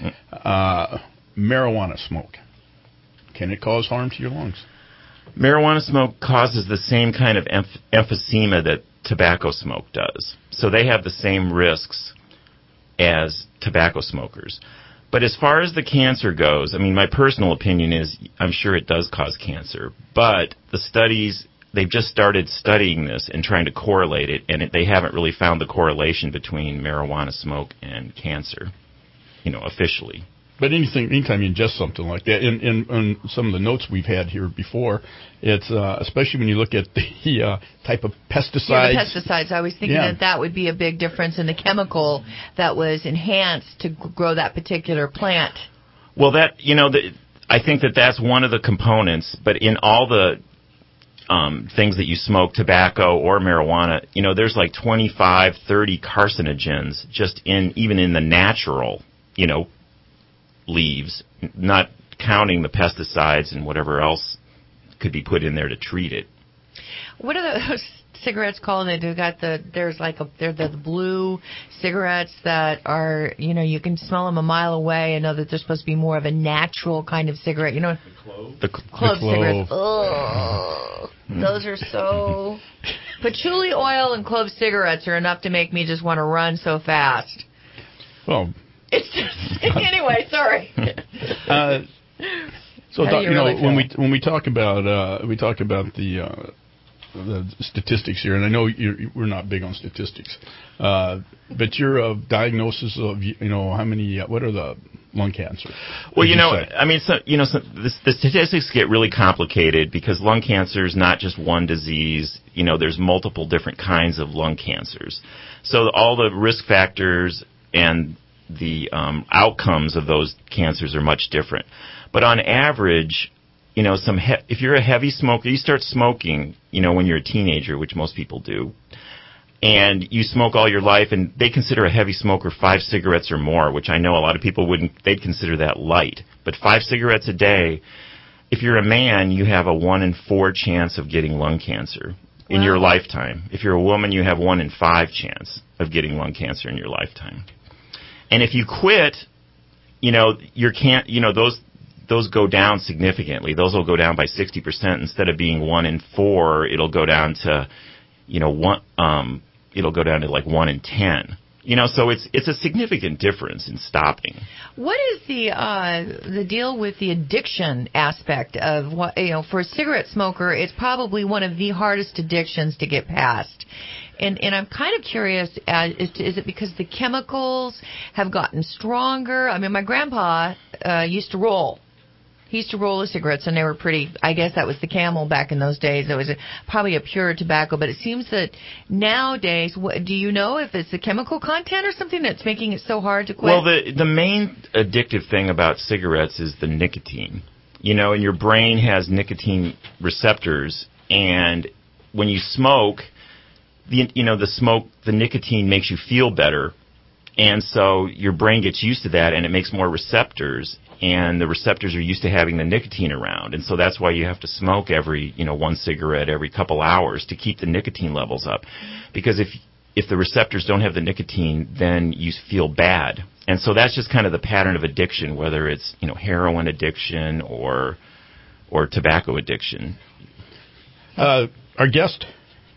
Marijuana smoke. Can it cause harm to your lungs? Marijuana smoke causes the same kind of emphysema that tobacco smoke does. So they have the same risks as tobacco smokers. But as far as the cancer goes, my personal opinion is I'm sure it does cause cancer. But the studies, they've just started studying this and trying to correlate it, and they haven't really found the correlation between marijuana smoke and cancer, officially. But anytime you ingest something like that, in some of the notes we've had here before, it's especially when you look at the type of pesticides. Yeah, the pesticides. I was thinking that would be a big difference in the chemical that was enhanced to grow that particular plant. Well, I think that's one of the components. But in all the things that you smoke, tobacco or marijuana, there's like 25, 30 carcinogens just even in the natural, leaves, not counting the pesticides and whatever else could be put in there to treat it. What are those cigarettes called? They're the blue cigarettes that are, you can smell them a mile away and know that they're supposed to be more of a natural kind of cigarette. The clove cigarettes. Oh, those are so. Patchouli oil and clove cigarettes are enough to make me just want to run so fast. Well. It's just, anyway, sorry. When we talk about the statistics here, and I know we're not big on statistics, but your diagnosis of how many what are the lung cancer? Well, the statistics get really complicated because lung cancer is not just one disease. There's multiple different kinds of lung cancers, so all the risk factors and the outcomes of those cancers are much different. But on average, if you're a heavy smoker, you start smoking, when you're a teenager, which most people do, and you smoke all your life, and they consider a heavy smoker 5 cigarettes or more, which I know a lot of people they'd consider that light. But 5 cigarettes a day, if you're a man, you have a 1 in 4 chance of getting lung cancer in your lifetime. If you're a woman, you have 1 in 5 chance of getting lung cancer in your lifetime. And if you quit, those go down significantly. Those will go down by 60%. Instead of being 1 in 4, it'll go down to, it'll go down to like 1 in 10. So it's a significant difference in stopping. What is the deal with the addiction aspect of what, for a cigarette smoker, it's probably one of the hardest addictions to get past. And I'm kind of curious, is it because the chemicals have gotten stronger? My grandpa used to roll. He used to roll the cigarettes, and they were pretty, I guess that was the Camel back in those days. It was probably a pure tobacco, but it seems that nowadays, do you know if it's the chemical content or something that's making it so hard to quit? Well, the main addictive thing about cigarettes is the nicotine. And your brain has nicotine receptors, and when you smoke, the nicotine makes you feel better, and so your brain gets used to that, and it makes more receptors, and the receptors are used to having the nicotine around, and so that's why you have to smoke every 1 cigarette every couple hours to keep the nicotine levels up, because if the receptors don't have the nicotine, then you feel bad. And so that's just kind of the pattern of addiction, whether it's, heroin addiction or tobacco addiction. Our guest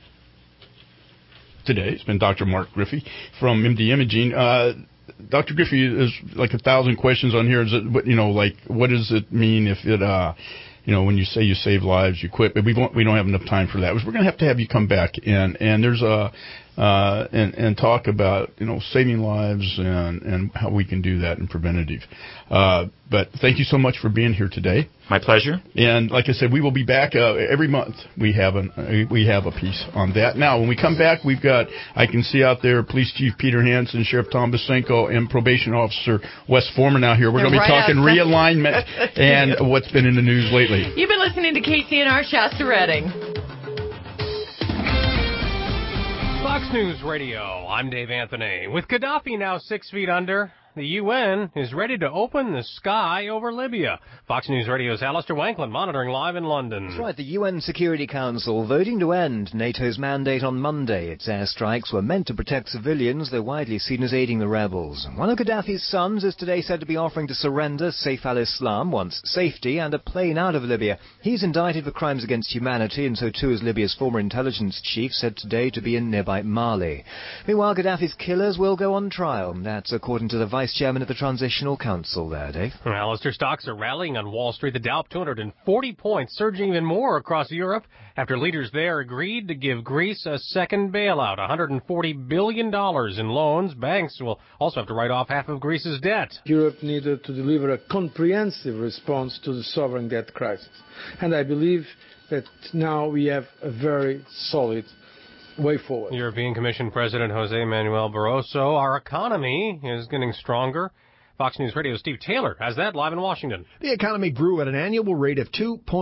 today has been Dr. Mark Griffey from MD Imaging. Dr. Griffey, there's like 1,000 questions on here. Is it, what does it mean if it, when you say you save lives, you quit? But we don't have enough time for that. We're going to have you come back and there's and talk about saving lives and how we can do that in preventative. But thank you so much for being here today. My pleasure. And like I said, we will be back every month. We have a piece on that. Now, when we come back, I can see out there Police Chief Peter Hansen, Sheriff Tom Basenko, and Probation Officer Wes Foreman out here. We're going to be talking realignment and what's been in the news lately. You've been listening to KCNR Shasta Redding. Fox News Radio, I'm Dave Anthony. With Gaddafi now 6 feet under, the UN is ready to open the sky over Libya. Fox News Radio's Alistair Wanklin monitoring live in London. That's right, the UN Security Council voting to end NATO's mandate on Monday. Its airstrikes were meant to protect civilians, though widely seen as aiding the rebels. One of Gaddafi's sons is today said to be offering to surrender. Saif al-Islam wants safety and a plane out of Libya. He's indicted for crimes against humanity, and so too is Libya's former intelligence chief, said today to be in nearby Mali. Meanwhile, Gaddafi's killers will go on trial. That's according to the Vice Chairman of the Transitional Council there, Dave. Alistair, stocks are rallying on Wall Street. The Dow up 240 points, surging even more across Europe after leaders there agreed to give Greece a second bailout, $140 billion in loans. Banks will also have to write off half of Greece's debt. Europe needed to deliver a comprehensive response to the sovereign debt crisis. And I believe that now we have a very solid way forward. European Commission President Jose Manuel Barroso, our economy is getting stronger. Fox News Radio's Steve Taylor has that live in Washington. The economy grew at an annual rate of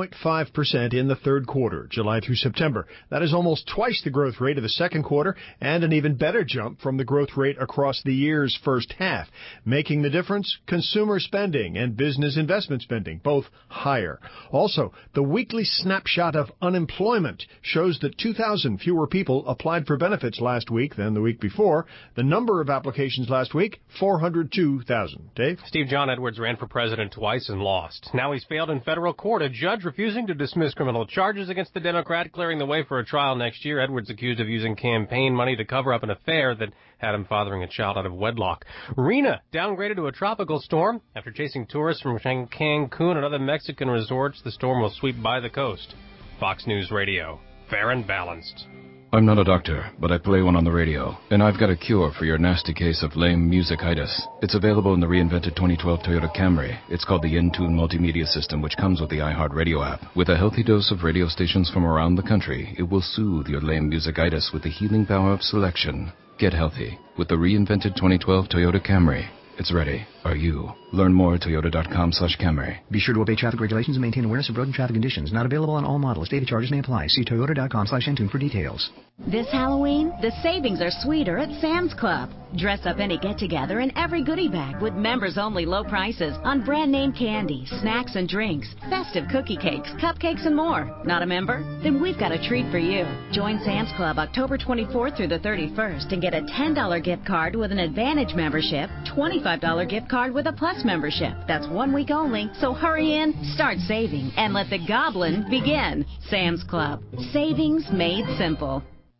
2.5% in the third quarter, July through September. That is almost twice the growth rate of the second quarter and an even better jump from the growth rate across the year's first half. Making the difference, consumer spending and business investment spending, both higher. Also, the weekly snapshot of unemployment shows that 2,000 fewer people applied for benefits last week than the week before. The number of applications last week, 402,000. Dave? Steve John Edwards ran for president twice and lost. Now he's failed in federal court, a judge refusing to dismiss criminal charges against the Democrat, clearing the way for a trial next year. Edwards accused of using campaign money to cover up an affair that had him fathering a child out of wedlock. Rena downgraded to a tropical storm. After chasing tourists from Cancun and other Mexican resorts, the storm will sweep by the coast. Fox News Radio. Fair and balanced. I'm not a doctor, but I play one on the radio, and I've got a cure for your nasty case of lame music-itis. It's available in the reinvented 2012 Toyota Camry. It's called the Intune multimedia system, which comes with the iHeartRadio app. With a healthy dose of radio stations from around the country, it will soothe your lame music-itis with the healing power of selection. Get healthy with the reinvented 2012 Toyota Camry. It's ready. Are you? Learn more at toyota.com/Camry. Be sure to obey traffic regulations and maintain awareness of road and traffic conditions. Not available on all models. Data charges may apply. See toyota.com/Intune for details. This Halloween, the savings are sweeter at Sam's Club. Dress up any get-together in every goodie bag with members-only low prices on brand-name candy, snacks and drinks, festive cookie cakes, cupcakes, and more. Not a member? Then we've got a treat for you. Join Sam's Club October 24th through the 31st and get a $10 gift card with an Advantage membership, $25 gift card with a Plus membership. That's 1 week only, so hurry in, start saving, and let the goblin begin. Sam's Club. Savings made simple.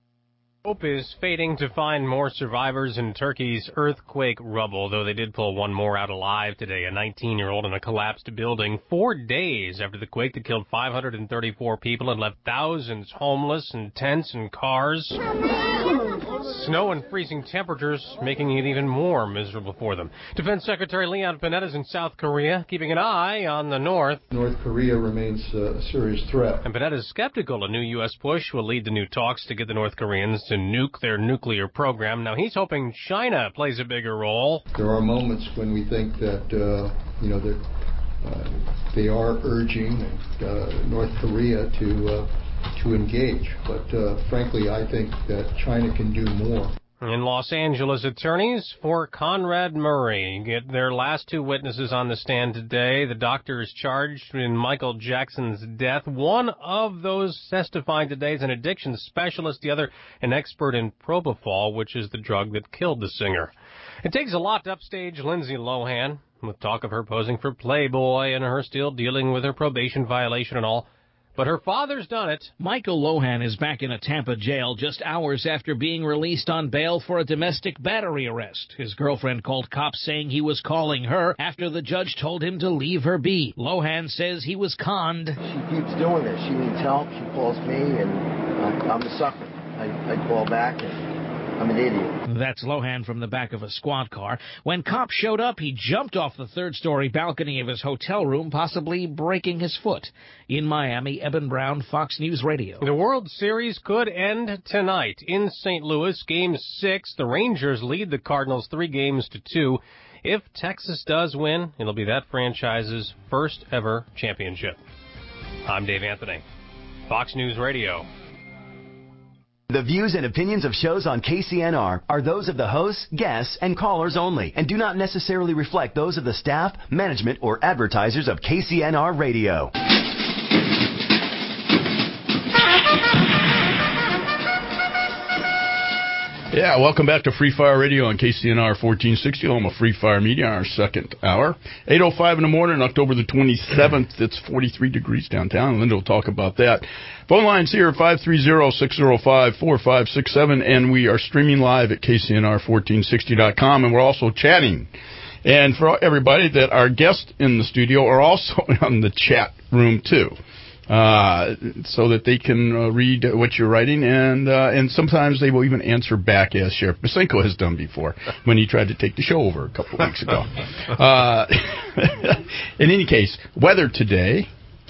Hope is fading to find more survivors in Turkey's earthquake rubble, though they did pull one more out alive today, a 19-year-old in a collapsed building 4 days after the quake that killed 534 people and left thousands homeless in tents and cars. Snow and freezing temperatures making it even more miserable for them. Defense Secretary Leon Panetta is in South Korea, keeping an eye on the North. North Korea remains a serious threat. And Panetta is skeptical a new U.S. push will lead to new talks to get the North Koreans to nuke their nuclear program. Now, he's hoping China plays a bigger role. There are moments when we think that, they are urging North Korea to engage. But frankly, I think that China can do more. In Los Angeles, attorneys for Conrad Murray get their last two witnesses on the stand today. The doctor is charged in Michael Jackson's death. One of those testifying today is an addiction specialist, the other an expert in propofol, which is the drug that killed the singer. It takes a lot to upstage Lindsay Lohan, with talk of her posing for Playboy and her still dealing with her probation violation and all. But her father's done it. Michael Lohan is back in a Tampa jail just hours after being released on bail for a domestic battery arrest. His girlfriend called cops saying he was calling her after the judge told him to leave her be. Lohan says he was conned. She keeps doing this. She needs help. She calls me, and I'm a sucker. I call back, and I'm an idiot. That's Lohan from the back of a squad car. When cops showed up, he jumped off the third-story balcony of his hotel room, possibly breaking his foot. In Miami, Eben Brown, Fox News Radio. The World Series could end tonight. In St. Louis, Game 6, the Rangers lead the Cardinals 3-2. If Texas does win, it'll be that franchise's first-ever championship. I'm Dave Anthony, Fox News Radio. The views and opinions of shows on KCNR are those of the hosts, guests, and callers only, and do not necessarily reflect those of the staff, management, or advertisers of KCNR Radio. Yeah, welcome back to Free Fire Radio on KCNR 1460, home of Free Fire Media, our second hour. 8:05 in the morning, October the 27th. It's 43 degrees downtown. Linda will talk about that. Phone lines here, 530-605-4567, and we are streaming live at KCNR1460.com, and we're also chatting. And for everybody, that our guests in the studio are also on the chat room, too. So that they can read what you're writing, and sometimes they will even answer back, as Sheriff Masenko has done before when he tried to take the show over a couple of weeks ago. In any case, weather today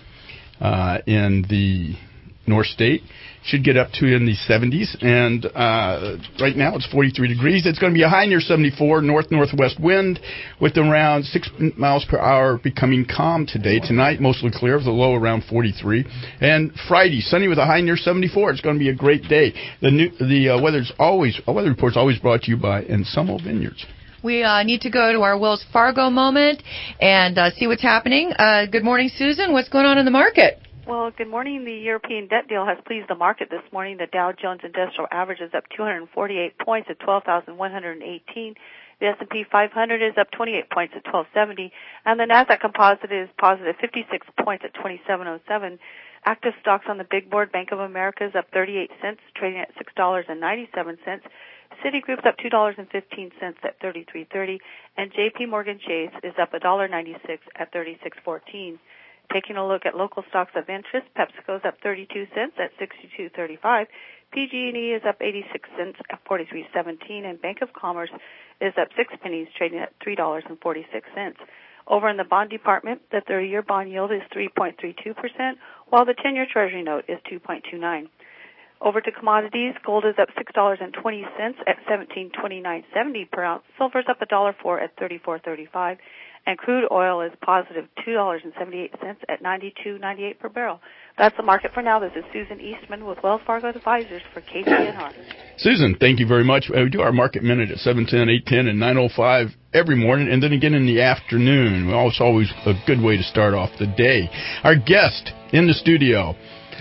in the North State should get up to in the 70s, and right now it's 43 degrees. It's going to be a high near 74, north-northwest wind with around 6 miles per hour, becoming calm today. Tonight, mostly clear with a low around 43. And Friday, sunny with a high near 74. It's going to be a great day. The weather report's always brought to you by Ensemble Vineyards. We need to go to our Wells Fargo moment and see what's happening. Good morning, Susan. What's going on in the market? Well, good morning. The European debt deal has pleased the market this morning. The Dow Jones Industrial Average is up 248 points at 12,118. The S&P 500 is up 28 points at 1270. And the NASDAQ Composite is positive 56 points at 2707. Active stocks on the big board, Bank of America is up 38 cents, trading at $6.97. Citigroup's up $2.15 at 33.30. And J.P. Morgan Chase is up $1.96 at 36.14. Taking a look at local stocks of interest, PepsiCo's up 32 cents at 62.35. PG&E is up 86 cents at 43.17, and Bank of Commerce is up 6 pennies, trading at $3.46. Over in the bond department, the 30-year bond yield is 3.32%, while the 10-year Treasury note is 2.29. Over to commodities, gold is up $6.20 at $17.2970 per ounce. Silver's up $1.04 at $34.35. And crude oil is positive $2.78 at $92.98 per barrel. That's the market for now. This is Susan Eastman with Wells Fargo Advisors for KCNR. Susan, thank you very much. We do our market minute at 7:10, 8:10, and 9:05 every morning, and then again in the afternoon. It's always a good way to start off the day. Our guest in the studio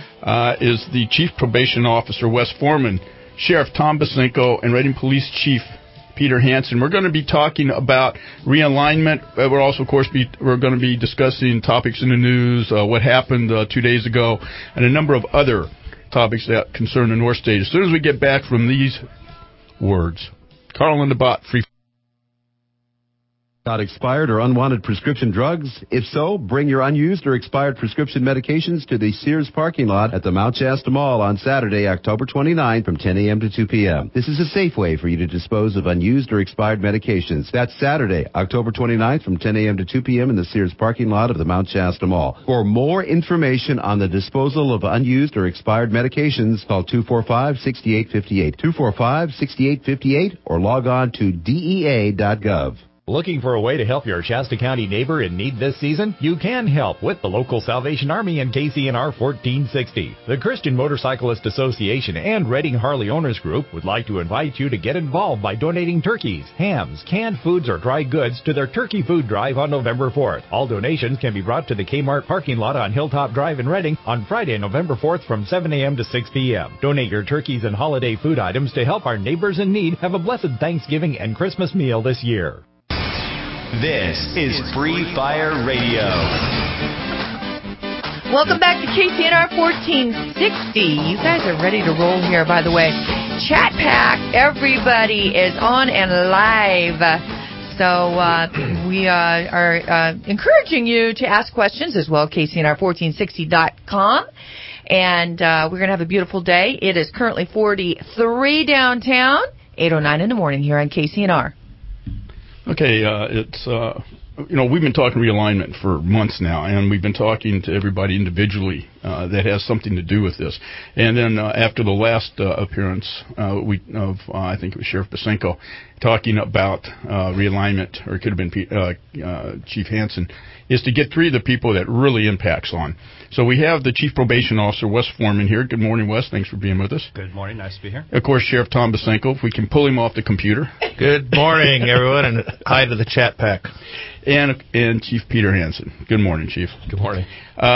is the Chief Probation Officer, West Foreman, Sheriff Tom Masenko, and Reading Police Chief Peter Hansen. We're going to be talking about realignment. We're also, of course, we're going to be discussing topics in the news, what happened 2 days ago, and a number of other topics that concern the North State. As soon as we get back from these words, Carl and the Bot, free. Got expired or unwanted prescription drugs? If so, bring your unused or expired prescription medications to the Sears parking lot at the Mount Shasta Mall on Saturday, October 29 from 10 a.m. to 2 p.m. This is a safe way for you to dispose of unused or expired medications. That's Saturday, October 29th from 10 a.m. to 2 p.m. in the Sears parking lot of the Mount Shasta Mall. For more information on the disposal of unused or expired medications, call 245-6858, 245-6858, or log on to DEA.gov. Looking for a way to help your Shasta County neighbor in need this season? You can help with the local Salvation Army and KCNR 1460. The Christian Motorcyclist Association and Reading Harley Owners Group would like to invite you to get involved by donating turkeys, hams, canned foods, or dry goods to their Turkey Food Drive on November 4th. All donations can be brought to the Kmart parking lot on Hilltop Drive in Reading on Friday, November 4th from 7 a.m. to 6 p.m. Donate your turkeys and holiday food items to help our neighbors in need have a blessed Thanksgiving and Christmas meal this year. This is Free Fire Radio. Welcome back to KCNR 1460. You guys are ready to roll here, by the way. Chat Pack, everybody is on and live. So we are encouraging you to ask questions as well, KCNR1460.com. And we're going to have a beautiful day. It is currently 43 downtown, 8:09 in the morning here on KCNR. Okay, it's we've been talking realignment for months now, and we've been talking to everybody individually that has something to do with this. And then after the last appearance I think it was Sheriff Basenko, talking about realignment, or it could have been Chief Hansen, is to get three of the people that really impacts on. So we have the Chief Probation Officer, Wes Foreman, here. Good morning, Wes. Thanks for being with us. Good morning. Nice to be here. Of course, Sheriff Tom Basenko, if we can pull him off the computer. Good morning, everyone, and hi to the chat pack. And Chief Peter Hansen. Good morning, Chief. Good morning.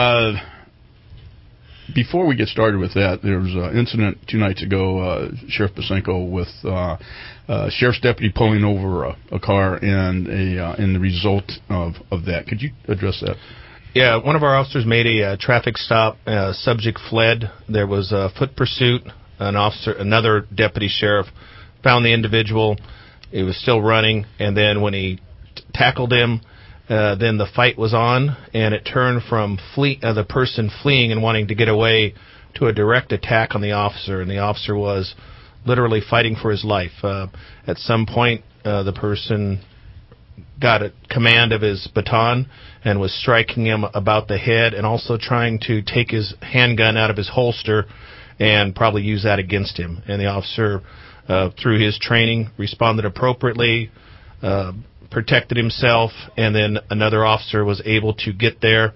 Before we get started with that, there was an incident 2 nights ago, Sheriff Basenko, with sheriff's deputy pulling over a car and the result of that. Could you address that? Yeah, one of our officers made a traffic stop. Subject fled. There was a foot pursuit. Another deputy sheriff found the individual. It was still running, and then when he tackled him, then the fight was on, and it turned from the person fleeing and wanting to get away to a direct attack on the officer, and the officer was literally fighting for his life. At some point, the person got a command of his baton and was striking him about the head and also trying to take his handgun out of his holster and probably use that against him. And the officer, through his training, responded appropriately, protected himself, and then another officer was able to get there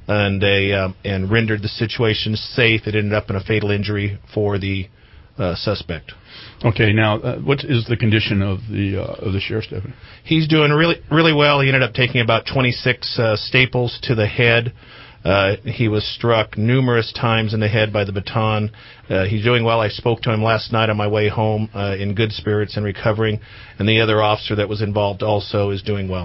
and rendered the situation safe. It ended up in a fatal injury for the suspect. Okay, now what is the condition of the sheriff's deputy? He's doing really well. He ended up taking about 26 staples to the head. He was struck numerous times in the head by the baton. He's doing well. I spoke to him last night on my way home in good spirits and recovering, and the other officer that was involved also is doing well.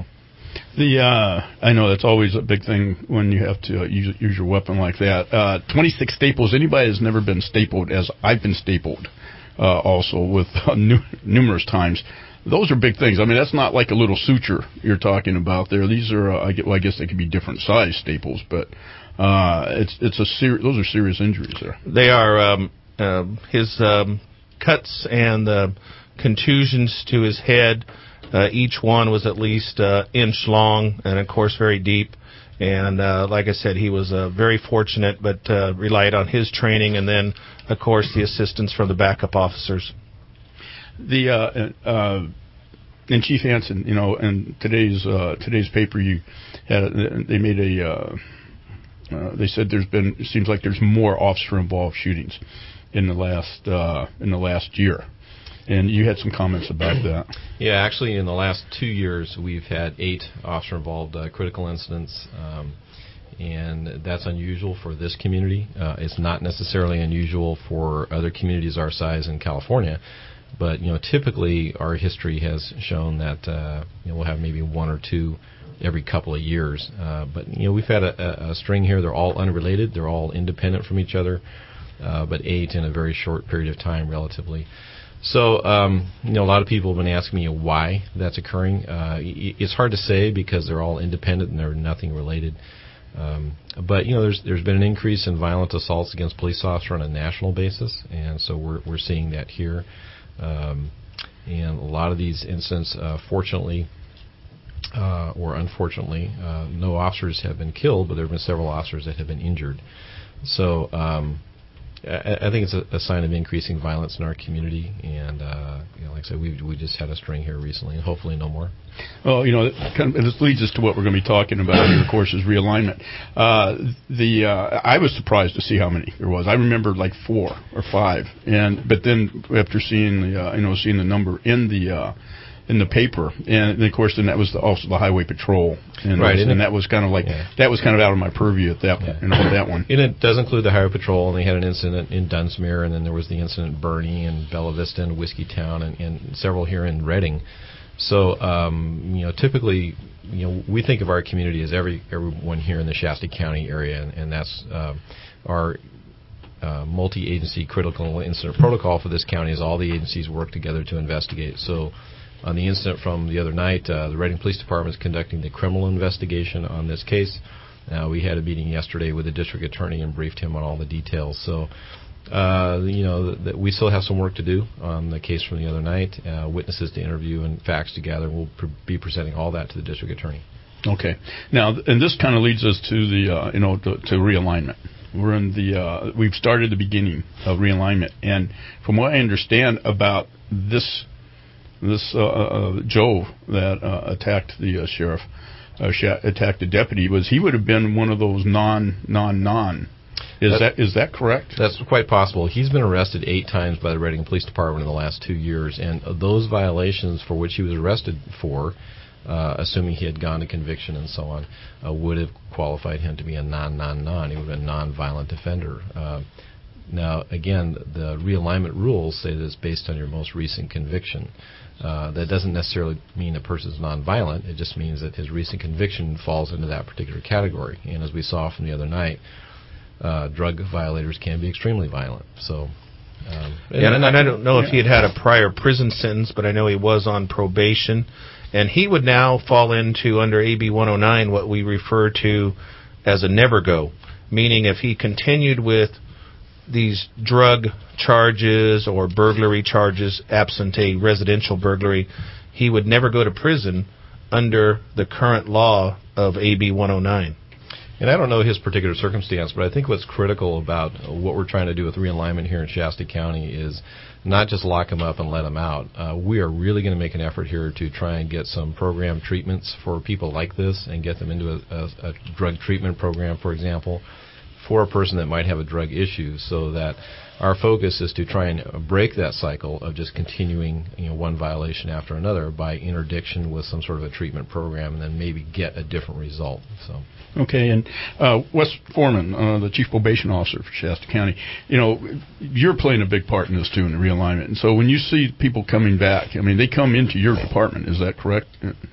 I know that's always a big thing when you have to use your weapon like that. 26 staples. Anybody that's never been stapled, as I've been stapled also with numerous times, those are big things. I mean, that's not like a little suture you're talking about there. These are, I guess they could be different size staples, but those are serious injuries there. They are. His cuts and the contusions to his head, each one was at least inch long and, of course, very deep. And like I said, he was very fortunate, but relied on his training and then, of course, the assistance from the backup officers. And Chief Hansen, in today's paper, they made they said it seems like there's more officer-involved shootings in the last year. And you had some comments about that. Yeah, actually, in the last 2 years, we've had 8 officer-involved critical incidents, and that's unusual for this community. It's not necessarily unusual for other communities our size in California, but typically our history has shown that we'll have maybe 1 or 2 every couple of years. But we've had a string here. They're all unrelated. They're all independent from each other, but 8 in a very short period of time, relatively. So, a lot of people have been asking me why that's occurring. It's hard to say because they're all independent and they're nothing related. But there's been an increase in violent assaults against police officers on a national basis, and so we're seeing that here. And a lot of these incidents, fortunately or unfortunately, no officers have been killed, but there have been several officers that have been injured. So I think it's a sign of increasing violence in our community, and like I said, we just had a string here recently, and hopefully no more. Well, this leads us to what we're going to be talking about here, of course, is realignment. I was surprised to see how many there was. I remember like 4 or 5, but then after seeing the number in the paper, and of course, then that was also the Highway Patrol, and that was kind of like that was kind of out of my purview at that point, that one. And it does include the Highway Patrol, and they had an incident in Dunsmuir, and then there was the incident in Bernie and Bella Vista and Whiskeytown, and several here in Reading. So, typically, we think of our community as everyone here in the Shasta County area, and that's our multi-agency critical incident protocol for this county is all the agencies work together to investigate. So, on the incident from the other night, the Reading Police Department is conducting the criminal investigation on this case. We had a meeting yesterday with the district attorney and briefed him on all the details. So, we still have some work to do on the case from the other night, witnesses to interview and facts to gather. We'll be presenting all that to the district attorney. Okay. Now, and this kind of leads us to the, to realignment. We're in we've started the beginning of realignment, and from what I understand about this Joe that attacked the sheriff, attacked the deputy, was he would have been one of those non. Is that correct? That's quite possible. He's been arrested 8 times by the Reading Police Department in the last 2 years, and those violations for which he was arrested for, assuming he had gone to conviction and so on, would have qualified him to be a non. He would have been a non-violent offender. Now, again, the realignment rules say that it's based on your most recent conviction. That doesn't necessarily mean a person's nonviolent. It just means that his recent conviction falls into that particular category. And as we saw from the other night, drug violators can be extremely violent. So, and I don't know if he had a prior prison sentence, but I know he was on probation. And he would now fall into, under AB 109, what we refer to as a never go, meaning if he continued with these drug charges or burglary charges, absent a residential burglary, he would never go to prison under the current law of AB 109. And I don't know his particular circumstance, but I think what's critical about what we're trying to do with realignment here in Shasta County is not just lock him up and let him out. We are really going to make an effort here to try and get some program treatments for people like this and get them into a drug treatment program, for example, for a person that might have a drug issue, so that our focus is to try and break that cycle of just continuing one violation after another by interdiction with some sort of a treatment program, and then maybe get a different result. So. Okay, and Wes Foreman, the Chief Probation Officer for Shasta County, you're playing a big part in this too, in the realignment. And so when you see people coming back, they come into your department, is that correct?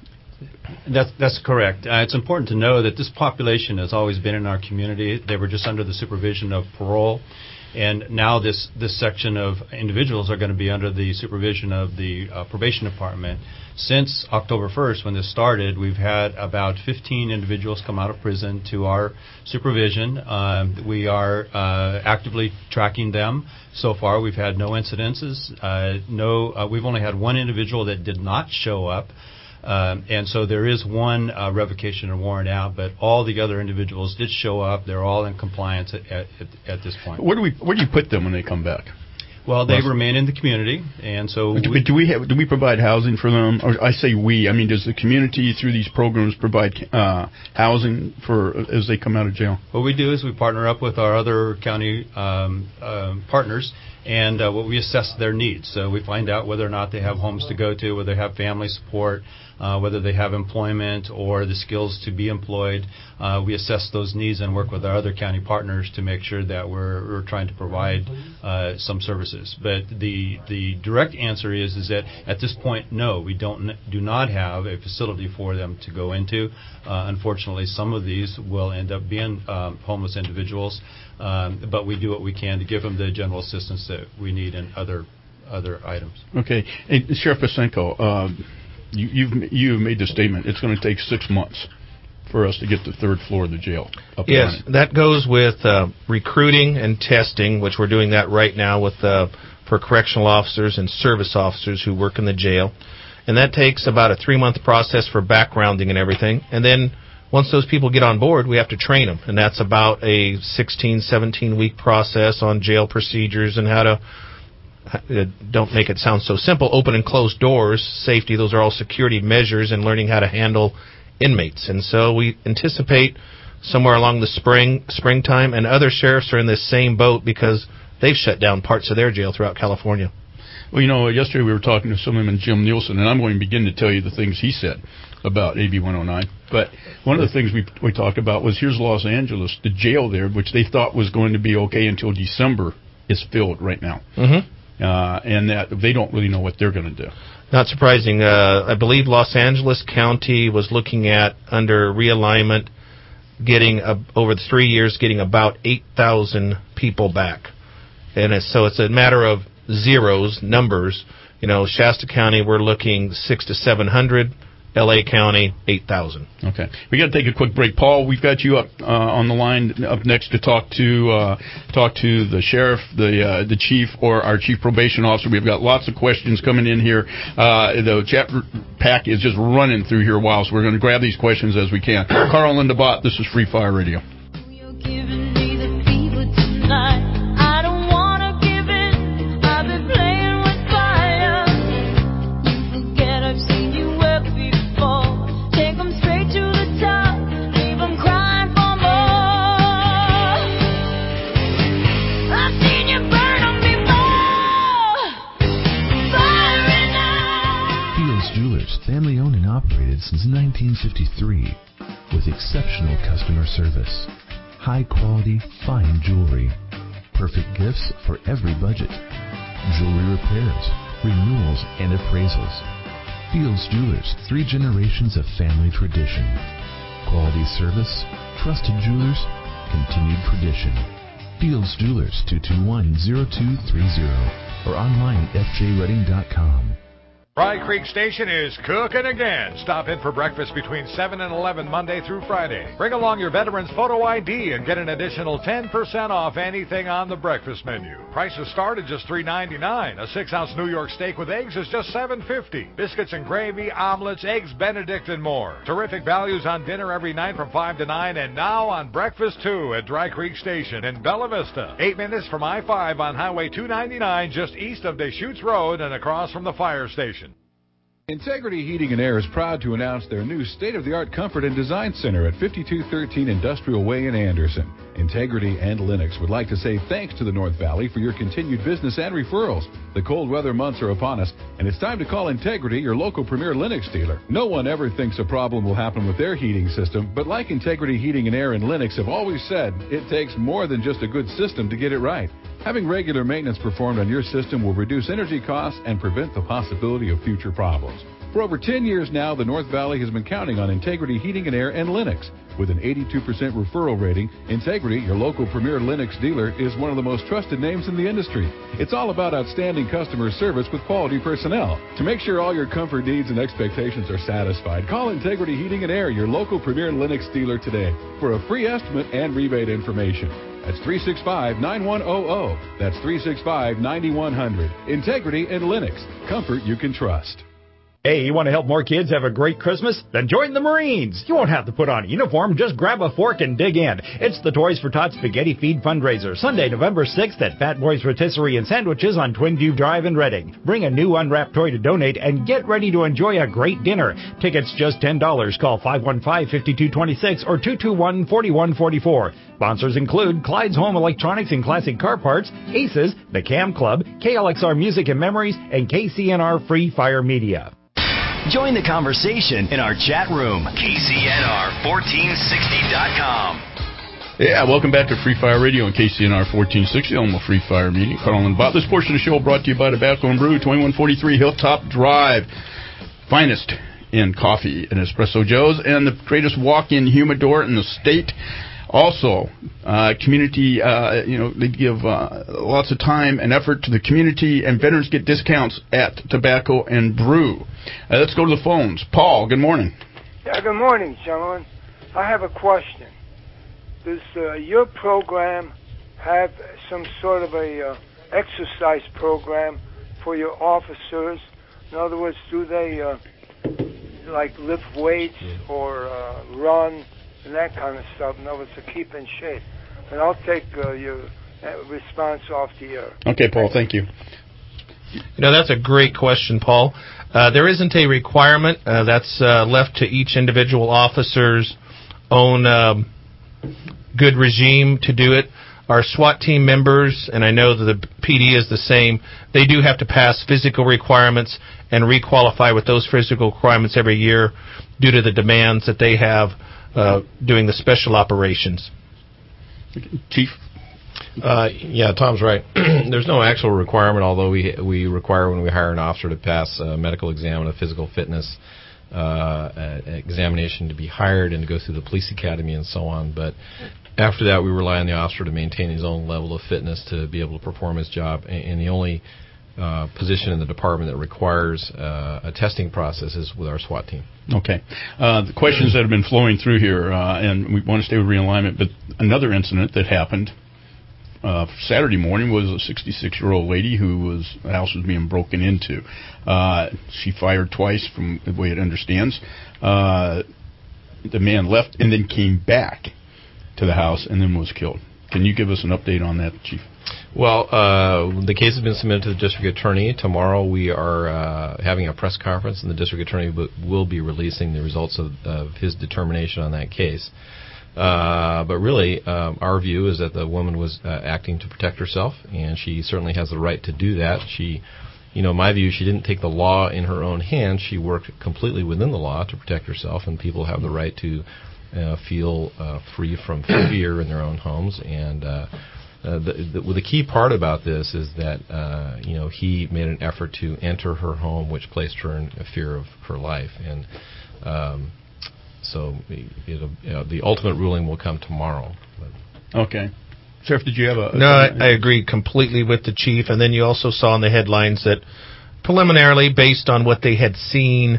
That's correct. It's important to know that this population has always been in our community. They were just under the supervision of parole. And now this section of individuals are going to be under the supervision of the probation department. Since October 1st, when this started, we've had about 15 individuals come out of prison to our supervision. We are actively tracking them. So far, we've had no incidences. We've only had one individual that did not show up. And so there is one revocation of warrant out, but all the other individuals did show up. They're all in compliance at this point. Where do you put them when they come back? Well, they remain in the community, and so do we provide housing for them? Or I say we. Does the community through these programs provide housing for as they come out of jail? What we do is we partner up with our other county partners. And what we assess their needs. So we find out whether or not they have homes to go to, whether they have family support, whether they have employment or the skills to be employed. We assess those needs and work with our other county partners to make sure that we're trying to provide some services. But the direct answer is that at this point, no, we do not have a facility for them to go into. Unfortunately, some of these will end up being homeless individuals. But we do what we can to give them the general assistance that we need in other items. Okay. Hey, Sheriff Pasenko, you've made the statement it's going to take 6 months for us to get the third floor of the jail up and running. Yes, that goes with recruiting and testing, which we're doing that right now with for correctional officers and service officers who work in the jail. And that takes about a 3-month process for backgrounding and everything. And then once those people get on board, we have to train them, and that's about a 16, 17-week process on jail procedures and how to, don't make it sound so simple, open and close doors, safety, those are all security measures, and learning how to handle inmates. And so we anticipate somewhere along the springtime, and other sheriffs are in this same boat because they've shut down parts of their jail throughout California. Well, yesterday we were talking to Assemblyman Jim Nielsen, and I'm going to begin to tell you the things he said about AB 109. But one of the things we talked about was, here's Los Angeles, the jail there, which they thought was going to be okay until December, is filled right now. Mm-hmm. And that they don't really know what they're going to do. Not surprising. I believe Los Angeles County was looking at, under realignment, getting over the 3 years, getting about 8,000 people back. And so it's a matter of zeros, numbers. Shasta County, we're looking 600 to 700. L.A. County, 8,000. Okay. We got to take a quick break. Paul, we've got you up on the line up next to talk to the sheriff, the chief, or our chief probation officer. We've got lots of questions coming in here. The chat pack is just running through here so we're going to grab these questions as we can. Carl and Linda Bott, this is Free Fire Radio. Family-owned and operated since 1953, with exceptional customer service, high-quality, fine jewelry, perfect gifts for every budget, jewelry repairs, renewals, and appraisals. Fields Jewelers, 3 generations of family tradition. Quality service, trusted jewelers, continued tradition. Fields Jewelers, 221-0230, or online at fjredding.com. Dry Creek Station is cooking again. Stop in for breakfast between 7 and 11 Monday through Friday. Bring along your veteran's photo ID and get an additional 10% off anything on the breakfast menu. Prices start at just $3.99. A 6-ounce New York steak with eggs is just $7.50. Biscuits and gravy, omelets, eggs Benedict, and more. Terrific values on dinner every night from 5 to 9, and now on breakfast too at Dry Creek Station in Bella Vista. 8 minutes from I-5 on Highway 299, just east of Deschutes Road and across from the fire station. Integrity Heating and Air is proud to announce their new state-of-the-art comfort and design center at 5213 Industrial Way in Anderson. Integrity and Lennox would like to say thanks to the North Valley for your continued business and referrals. The cold weather months are upon us, and it's time to call Integrity, your local premier Lennox dealer. No one ever thinks a problem will happen with their heating system, but like Integrity Heating and Air and Lennox have always said, it takes more than just a good system to get it right. Having regular maintenance performed on your system will reduce energy costs and prevent the possibility of future problems. For over 10 years now, the North Valley has been counting on Integrity Heating and Air and Lennox. With an 82% referral rating, Integrity, your local premier Lennox dealer, is one of the most trusted names in the industry. It's all about outstanding customer service with quality personnel. To make sure all your comfort needs and expectations are satisfied, call Integrity Heating and Air, your local premier Lennox dealer today for a free estimate and rebate information. That's 365-9100. That's 365-9100. Integrity and Lennox. Comfort you can trust. Hey, you want to help more kids have a great Christmas? Then join the Marines. You won't have to put on a uniform. Just grab a fork and dig in. It's the Toys for Tots Spaghetti Feed fundraiser, Sunday, November 6th at Fat Boys Rotisserie and Sandwiches on Twin View Drive in Reading. Bring a new unwrapped toy to donate and get ready to enjoy a great dinner. Tickets just $10. Call 515-5226 or 221-4144. Sponsors include Clyde's Home Electronics and Classic Car Parts, Aces, the Cam Club, KLXR Music and Memories, and KCNR Free Fire Media. Join the conversation in our chat room, KCNR1460.com. Yeah, welcome back to Free Fire Radio on KCNR 1460, Alamo Free Fire Media. Carl and Bob. This portion of the show brought to you by Tobacco and Brew, 2143 Hilltop Drive. Finest in coffee and espresso joes, and the greatest walk-in humidor in the state. Also, community, they give lots of time and effort to the community, and veterans get discounts at Tobacco and Brew. Let's go to the phones. Paul, good morning. Yeah, good morning, gentlemen. I have a question. Does your program have some sort of a exercise program for your officers? In other words, do they like lift weights or run and that kind of stuff. In other words, to keep in shape. And I'll take your response off the air. Okay, Paul, thank you. That's a great question, Paul. There isn't a requirement. That's left to each individual officer's own good regime to do it. Our SWAT team members, and I know that the PD is the same, they do have to pass physical requirements and requalify with those physical requirements every year due to the demands that they have doing the special operations. Chief? Yeah, Tom's right. There's no actual requirement, although we require when we hire an officer to pass a medical exam and a physical fitness examination to be hired and to go through the police academy and so on. But after that, we rely on the officer to maintain his own level of fitness to be able to perform his job. And the only position in the department that requires a testing process is with our SWAT team. Okay. The questions that have been flowing through here, and we want to stay with realignment, but another incident that happened Saturday morning was a 66-year-old lady the house was being broken into. She fired twice from the way it understands. The man left and then came back to the house and then was killed. Can you give us an update on that, Chief? Well, the case has been submitted to the district attorney. Tomorrow we are having a press conference, and the district attorney will be releasing the results of his determination on that case. But really, our view is that the woman was acting to protect herself, and she certainly has the right to do that. My view, she didn't take the law in her own hands. She worked completely within the law to protect herself, and people have the right to feel free from fear in their own homes. And the key part about this is that he made an effort to enter her home, which placed her in a fear of her life. And so the ultimate ruling will come tomorrow. Okay. Sheriff, did you have a... No, I agree completely with the chief. And then you also saw in the headlines that preliminarily, based on what they had seen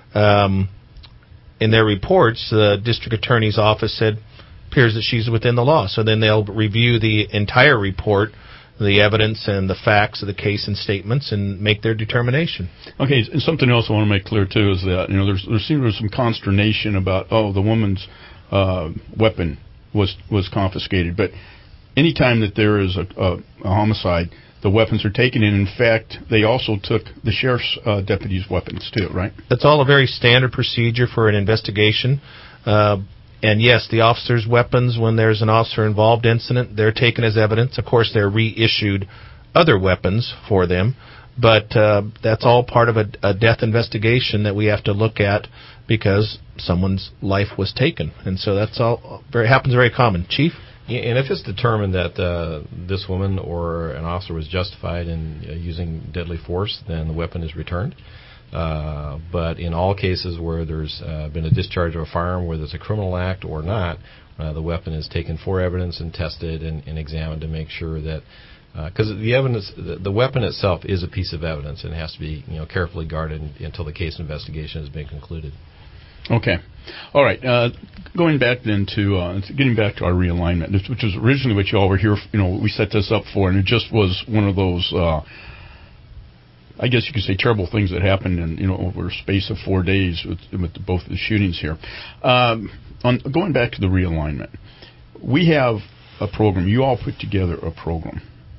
in their reports, the district attorney's office said, appears that she's within the law. So then they'll review the entire report, the evidence and the facts of the case and statements, and make their determination. Okay, and something else I want to make clear, too, is that there seems to be some consternation about, the woman's weapon was confiscated. But any time that there is a homicide, the weapons are taken, and in fact, they also took the sheriff's deputies' weapons, too, right? That's all a very standard procedure for an investigation. And yes, the officer's weapons, when there's an officer-involved incident, they're taken as evidence. Of course, they're reissued other weapons for them. But that's all part of a death investigation that we have to look at because someone's life was taken. And so that's all happens very common. Chief? Yeah, and if it's determined that this woman or an officer was justified in using deadly force, then the weapon is returned. But in all cases where there's been a discharge of a firearm, whether it's a criminal act or not, the weapon is taken for evidence and tested and examined to make sure that because the evidence, the weapon itself is a piece of evidence and it has to be carefully guarded until the case investigation has been concluded. Okay, all right. Going back then to getting back to our realignment, which was originally what you all were here. We set this up for, and it just was one of those. I guess you could say terrible things that happened in over a space of 4 days with both of the shootings here. Going back to the realignment, we have a program. You all put together a program.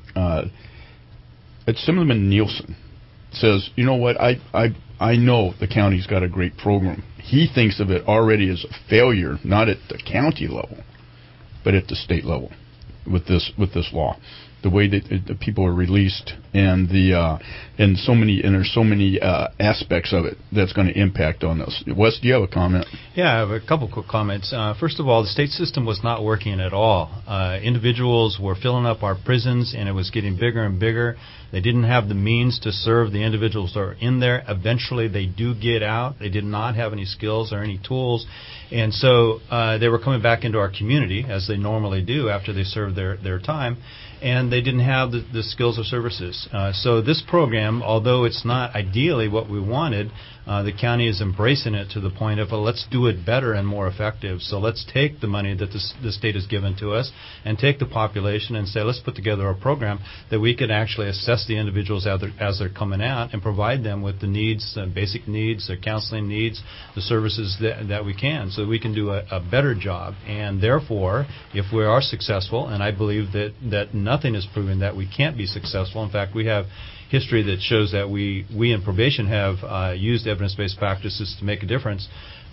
Zimmerman Nielsen says, you know what? I know the county's got a great program. He thinks of it already as a failure, not at the county level, but at the state level with this law. The way that the people are released and there's so many aspects of it that's going to impact on us. Wes, do you have a comment? Yeah, I have a couple quick comments. First of all, the state system was not working at all. Individuals were filling up our prisons, and it was getting bigger and bigger. They didn't have the means to serve the individuals that are in there. Eventually, they do get out. They did not have any skills or any tools. And so they were coming back into our community, as they normally do after they serve their time. and they didn't have the skills or services. So this program, although it's not ideally what we wanted, the county is embracing it to the point of, well, let's do it better and more effective. So let's take the money that the state has given to us and take the population and say, let's put together a program that we can actually assess the individuals as they're coming out and provide them with the needs, basic needs, their counseling needs, the services that we can, so we can do a better job. And therefore, if we are successful, and I believe that nothing is proving that we can't be successful. In fact, we have history that shows that we in probation have used evidence-based practices to make a difference,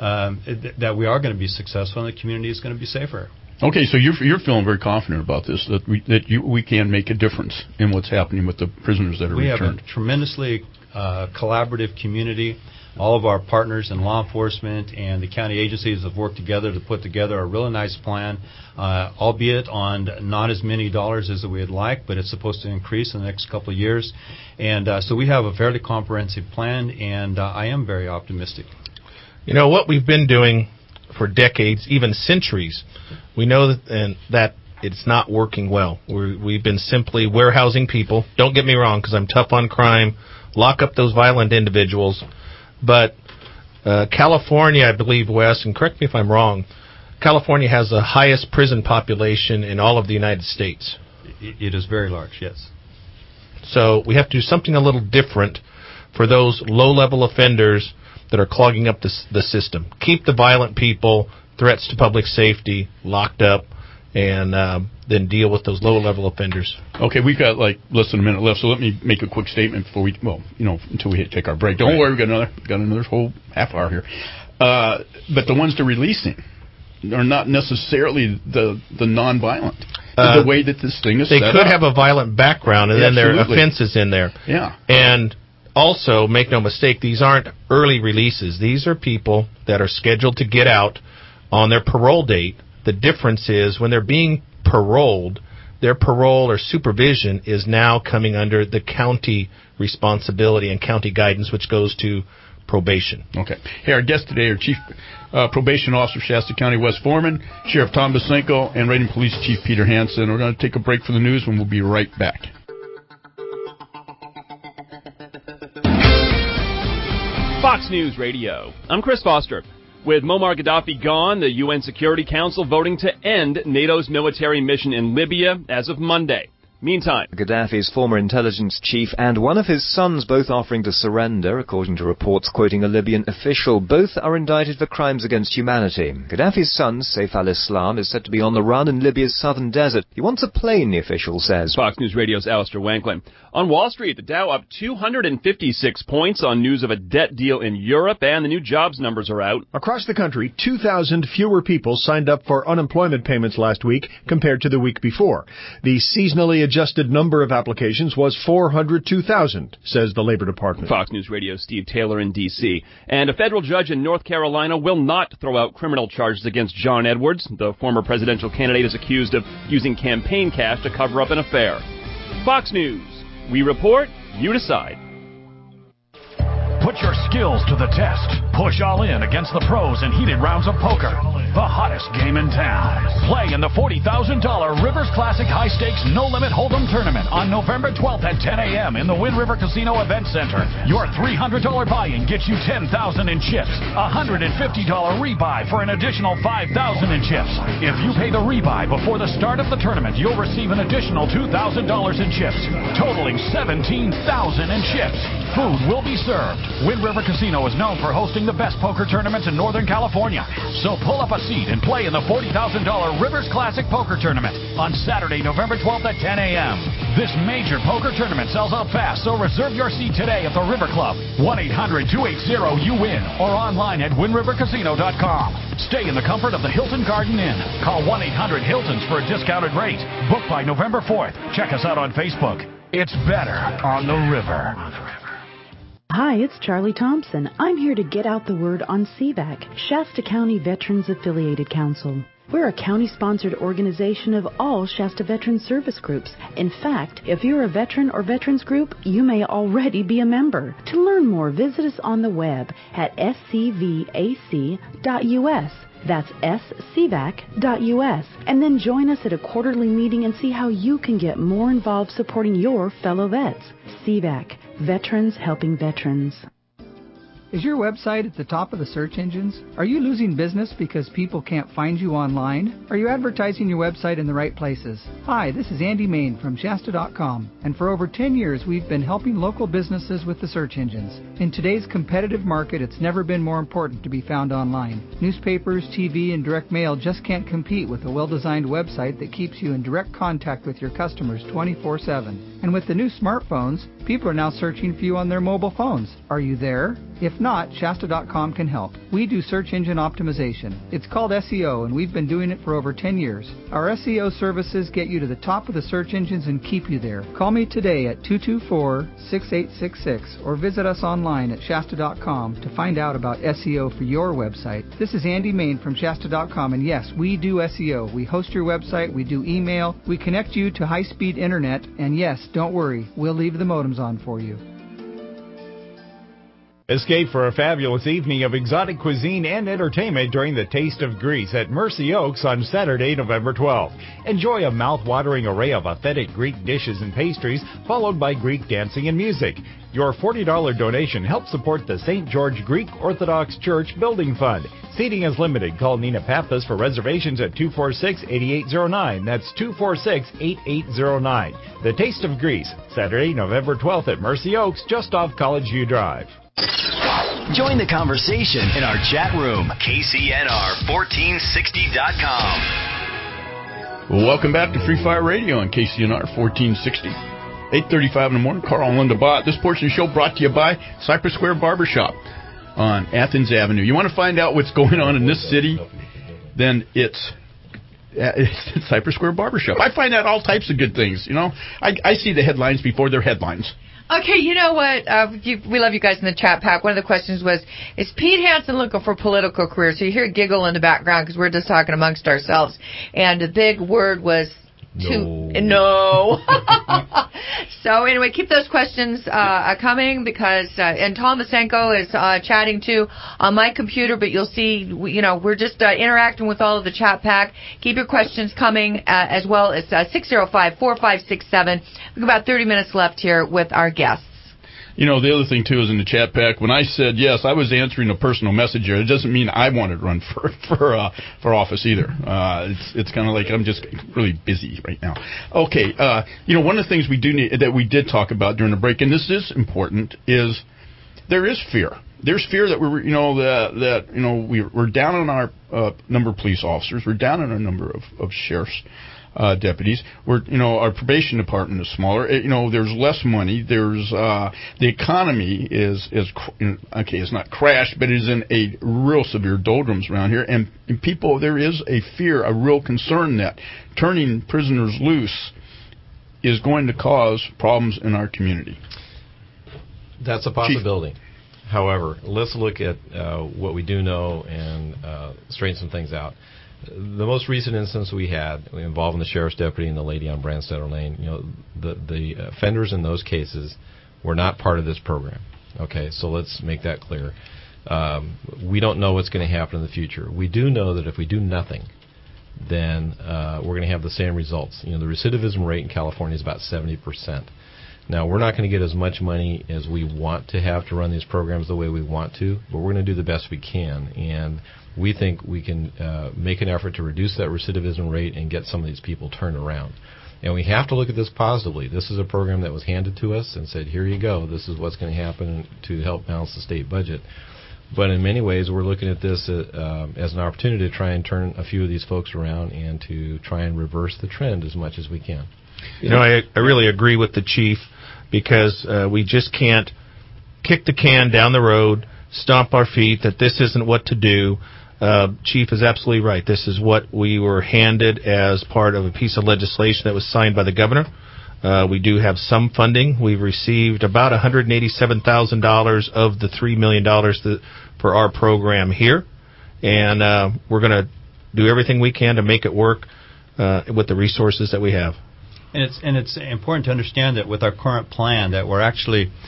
that we are going to be successful and the community is going to be safer. Okay, so you're feeling very confident about this, that we can make a difference in what's happening with the prisoners that are returned. We have a tremendously collaborative community. All of our partners in law enforcement and the county agencies have worked together to put together a really nice plan, albeit on not as many dollars as we would like, but it's supposed to increase in the next couple of years. And so we have a fairly comprehensive plan, and I am very optimistic. You know, what we've been doing for decades, even centuries, we know that it's not working well. We've been simply warehousing people. Don't get me wrong, because I'm tough on crime. Lock up those violent individuals. But California, I believe, Wes, and correct me if I'm wrong, California has the highest prison population in all of the United States. It is very large, yes. So we have to do something a little different for those low-level offenders that are clogging up the system. Keep the violent people, threats to public safety, locked up, and then deal with those low-level offenders. Okay, we've got less than a minute left, so let me make a quick statement before until we take our break. Don't worry, we've got another whole half hour here. But the ones they're releasing are not necessarily the non-violent. The way that this thing is set up. They could have a violent background, and then there are offenses in there. Yeah. And also, make no mistake, these aren't early releases. These are people that are scheduled to get out on their parole date. The difference is when they're being paroled, their parole or supervision is now coming under the county responsibility and county guidance, which goes to probation. Okay. Hey, our guests today are Chief Probation Officer, Shasta County West Foreman, Sheriff Tom Bosenko, and Reading Police Chief Peter Hansen. We're going to take a break for the news, and we'll be right back. Fox News Radio. I'm Chris Foster. With Muammar Gaddafi gone, the UN Security Council voting to end NATO's military mission in Libya as of Monday. Meantime, Gaddafi's former intelligence chief and one of his sons both offering to surrender, according to reports quoting a Libyan official. Both are indicted for crimes against humanity. Gaddafi's son, Saif al-Islam, is said to be on the run in Libya's southern desert. He wants a plane, the official says. Fox News Radio's Alistair Wanklin. On Wall Street, the Dow up 256 points on news of a debt deal in Europe, and the new jobs numbers are out. Across the country, 2,000 fewer people signed up for unemployment payments last week compared to the week before. The seasonally adjusted number of applications was 402,000, says the Labor Department. Fox News Radio's Steve Taylor in D.C. And a federal judge in North Carolina will not throw out criminal charges against John Edwards. The former presidential candidate is accused of using campaign cash to cover up an affair. Fox News. We report, you decide. Put your skills to the test. Push all in against the pros in heated rounds of poker. The hottest game in town. Play in the $40,000 Rivers Classic High Stakes No Limit Hold'em Tournament on November 12th at 10 a.m. in the Wind River Casino Event Center. Your $300 buy-in gets you $10,000 in chips. A $150 rebuy for an additional $5,000 in chips. If you pay the rebuy before the start of the tournament, you'll receive an additional $2,000 in chips, totaling $17,000 in chips. Food will be served. Wind River Casino is known for hosting the best poker tournaments in Northern California. So pull up a seat and play in the $40,000 Rivers Classic Poker Tournament on Saturday, November 12th at 10 a.m. This major poker tournament sells out fast, so reserve your seat today at the River Club. 1-800-280-YOU-WIN or online at WindRiverCasino.com. Stay in the comfort of the Hilton Garden Inn. Call 1-800-HILTONS for a discounted rate. Book by November 4th. Check us out on Facebook. It's better on the river. Hi, it's Charlie Thompson. I'm here to get out the word on CVAC, Shasta County Veterans Affiliated Council. We're a county-sponsored organization of all Shasta Veteran Service Groups. In fact, if you're a veteran or veterans group, you may already be a member. To learn more, visit us on the web at scvac.us. That's scvac.us. And then join us at a quarterly meeting and see how you can get more involved supporting your fellow vets. CVAC, Veterans Helping Veterans. Is your website at the top of the search engines? Are you losing business because people can't find you online? Are you advertising your website in the right places? Hi, this is Andy Main from Shasta.com, and for over 10 years we've been helping local businesses with the search engines. In today's competitive market, it's never been more important to be found online. Newspapers, TV, and direct mail just can't compete with a well-designed website that keeps you in direct contact with your customers 24/7. And with the new smartphones, people are now searching for you on their mobile phones. Are you there? If not, Shasta.com can help. We do search engine optimization. It's called SEO, and we've been doing it for over 10 years. Our SEO services get you to the top of the search engines and keep you there. Call me today at 224-6866 or visit us online at Shasta.com to find out about SEO for your website. This is Andy Main from Shasta.com, and yes, we do SEO. We host your website, we do email, we connect you to high-speed internet, and yes, don't worry, we'll leave the modems on for you. Escape for a fabulous evening of exotic cuisine and entertainment during the Taste of Greece at Mercy Oaks on Saturday, November 12th. Enjoy a mouth-watering array of authentic Greek dishes and pastries, followed by Greek dancing and music. Your $40 donation helps support the St. George Greek Orthodox Church Building Fund. Seating is limited. Call Nina Pappas for reservations at 246-8809. That's 246-8809. The Taste of Greece, Saturday, November 12th at Mercy Oaks, just off College View Drive. Join the conversation in our chat room, KCNR1460.com. Welcome back to Free Fire Radio on KCNR 1460. 8:35 in the morning. Carl and Linda Bott. This portion of the show brought to you by Cypress Square Barbershop on Athens Avenue. You want to find out what's going on in this city? Then it's Cypress Square Barbershop. I find out all types of good things. You know, I see the headlines before they're headlines. Okay, you know what? We love you guys in the chat pack. One of the questions was, is Pete Hansen looking for a political career? So you hear a giggle in the background because we're just talking amongst ourselves. And the big word was no. So anyway, keep those questions coming because and Tom Masenko is chatting too on my computer, but you'll see, we're just interacting with all of the chat pack. Keep your questions coming as well as 605-4567. We've got about 30 minutes left here with our guests. You know, the other thing, too, is in the chat pack, when I said yes, I was answering a personal message here. It doesn't mean I want to run for office either. It's kind of like I'm just really busy right now. Okay, one of the things we do need, that we did talk about during the break, and this is important, is there is fear. There's fear that we're down on our number of police officers. We're down on our number of sheriff's deputies. Our probation department is smaller. There's less money. There's the economy is it's not crashed, but it is in a real severe doldrums around here. And people, there is a fear, a real concern that turning prisoners loose is going to cause problems in our community. That's a possibility. Chief. However, let's look at what we do know and straighten some things out. The most recent instance we had involving the sheriff's deputy and the lady on Branstetter Lane, the offenders in those cases were not part of this program. Okay, so let's make that clear. We don't know what's going to happen in the future. We do know that if we do nothing, then we're going to have the same results. The recidivism rate in California is about 70%. Now, we're not going to get as much money as we want to have to run these programs the way we want to, but we're going to do the best we can. And we think we can make an effort to reduce that recidivism rate and get some of these people turned around. And we have to look at this positively. This is a program that was handed to us and said, here you go, this is what's going to happen to help balance the state budget. But in many ways, we're looking at this as an opportunity to try and turn a few of these folks around and to try and reverse the trend as much as we can. I really agree with the chief because we just can't kick the can down the road, stomp our feet, that this isn't what to do. Chief is absolutely right. This is what we were handed as part of a piece of legislation that was signed by the governor. We do have some funding. We've received about $187,000 of the $3 million for our program here. And we're going to do everything we can to make it work with the resources that we have. And it's important to understand that with our current plan that we're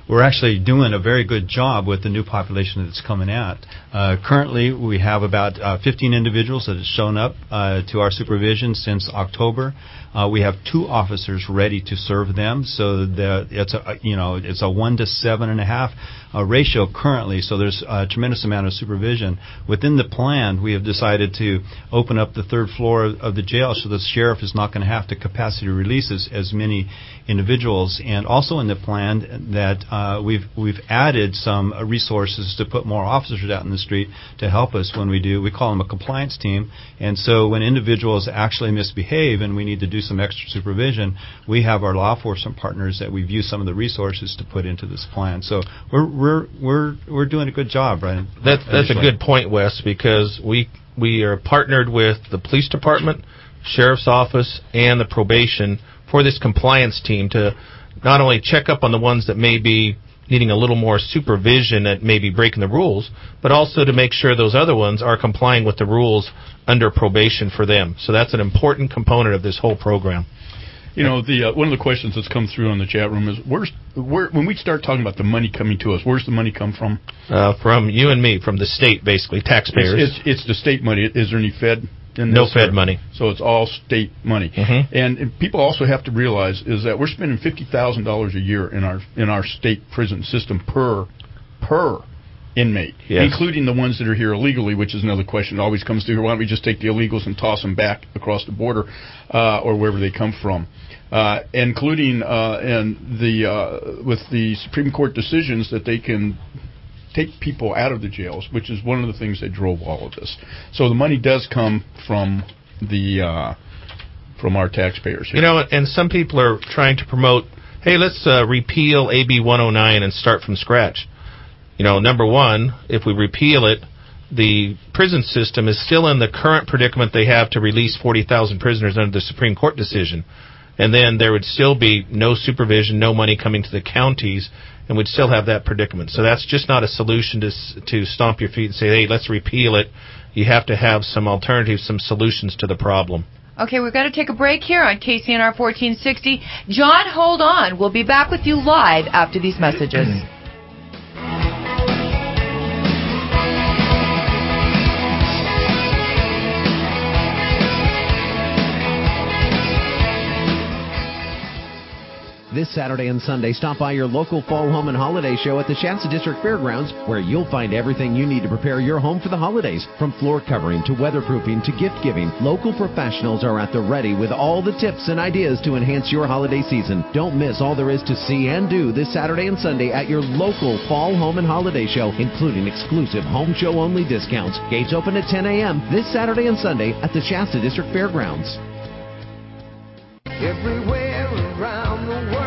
we're actually doing a very good job with the new population that's coming out. Currently, we have about 15 individuals that have shown up to our supervision since October. We have 2 officers ready to serve them, so it's a 1 to 7.5 ratio currently. So there's a tremendous amount of supervision. Within the plan, we have decided to open up the 3rd floor of the jail, so the sheriff is not going to have to capacity release as many individuals. And also in the plan that we've added some resources to put more officers out in the street to help us when we do. We call them a compliance team. And so when individuals actually misbehave and we need to do some extra supervision, we have our law enforcement partners that we've used some of the resources to put into this plan. So we're doing a good job, Brian. That's a good point, Wes, because we are partnered with the police department, sheriff's office, and the probation for this compliance team to not only check up on the ones that may be needing a little more supervision that may be breaking the rules, but also to make sure those other ones are complying with the rules under probation for them. So that's an important component of this whole program. You know, one of the questions that's come through on the chat room is, when we start talking about the money coming to us, where's the money come from? From you and me, from the state, basically, taxpayers. It's the state money. Is there any Fed? No Fed money. So it's all state money. Mm-hmm. And people also have to realize is that we're spending $50,000 a year in our state prison system per inmate, yes, including the ones that are here illegally, which is another question that always comes through. Why don't we just take the illegals and toss them back across the border or wherever they come from? Including with the Supreme Court decisions that they can take people out of the jails, which is one of the things that drove all of this. So the money does come from our taxpayers here. You know, and some people are trying to promote, hey, let's repeal AB 109 and start from scratch. You know, number one, if we repeal it, the prison system is still in the current predicament they have to release 40,000 prisoners under the Supreme Court decision. And then there would still be no supervision, no money coming to the counties, and we'd still have that predicament. So that's just not a solution to stomp your feet and say, hey, let's repeal it. You have to have some alternatives, some solutions to the problem. Okay, we've got to take a break here on KCNR 1460. John, hold on. We'll be back with you live after these messages. This Saturday and Sunday, stop by your local Fall Home and Holiday Show at the Shasta District Fairgrounds, where you'll find everything you need to prepare your home for the holidays. From floor covering to weatherproofing to gift giving, local professionals are at the ready with all the tips and ideas to enhance your holiday season. Don't miss all there is to see and do this Saturday and Sunday at your local Fall Home and Holiday Show, including exclusive home show only discounts. Gates open at 10 a.m. this Saturday and Sunday at the Shasta District Fairgrounds. Everywhere around the world.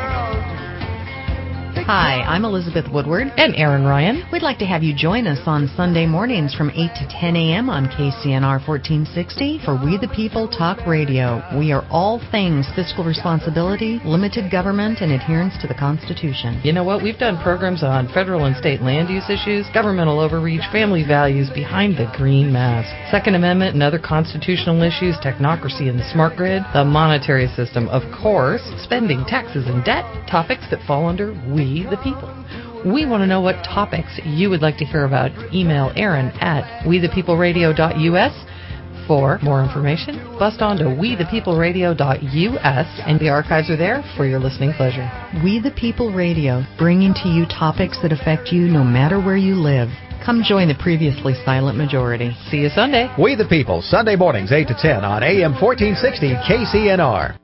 Hi, I'm Elizabeth Woodward. And Aaron Ryan. We'd like to have you join us on Sunday mornings from 8 to 10 a.m. on KCNR 1460 for We the People Talk Radio. We are all things fiscal responsibility, limited government, and adherence to the Constitution. You know what? We've done programs on federal and state land use issues, governmental overreach, family values behind the green mask, Second Amendment and other constitutional issues, technocracy and the smart grid, the monetary system, of course, spending, taxes, and debt, topics that fall under We the People. We want to know what topics you would like to hear about. Email Aaron at wethepeopleradio.us for more information. Bust on to wethepeopleradio.us, and the archives are there for your listening pleasure. We the People Radio, bringing to you topics that affect you no matter where you live. Come join the previously silent majority. See you Sunday. We the People, Sunday mornings 8 to 10 on AM 1460 KCNR.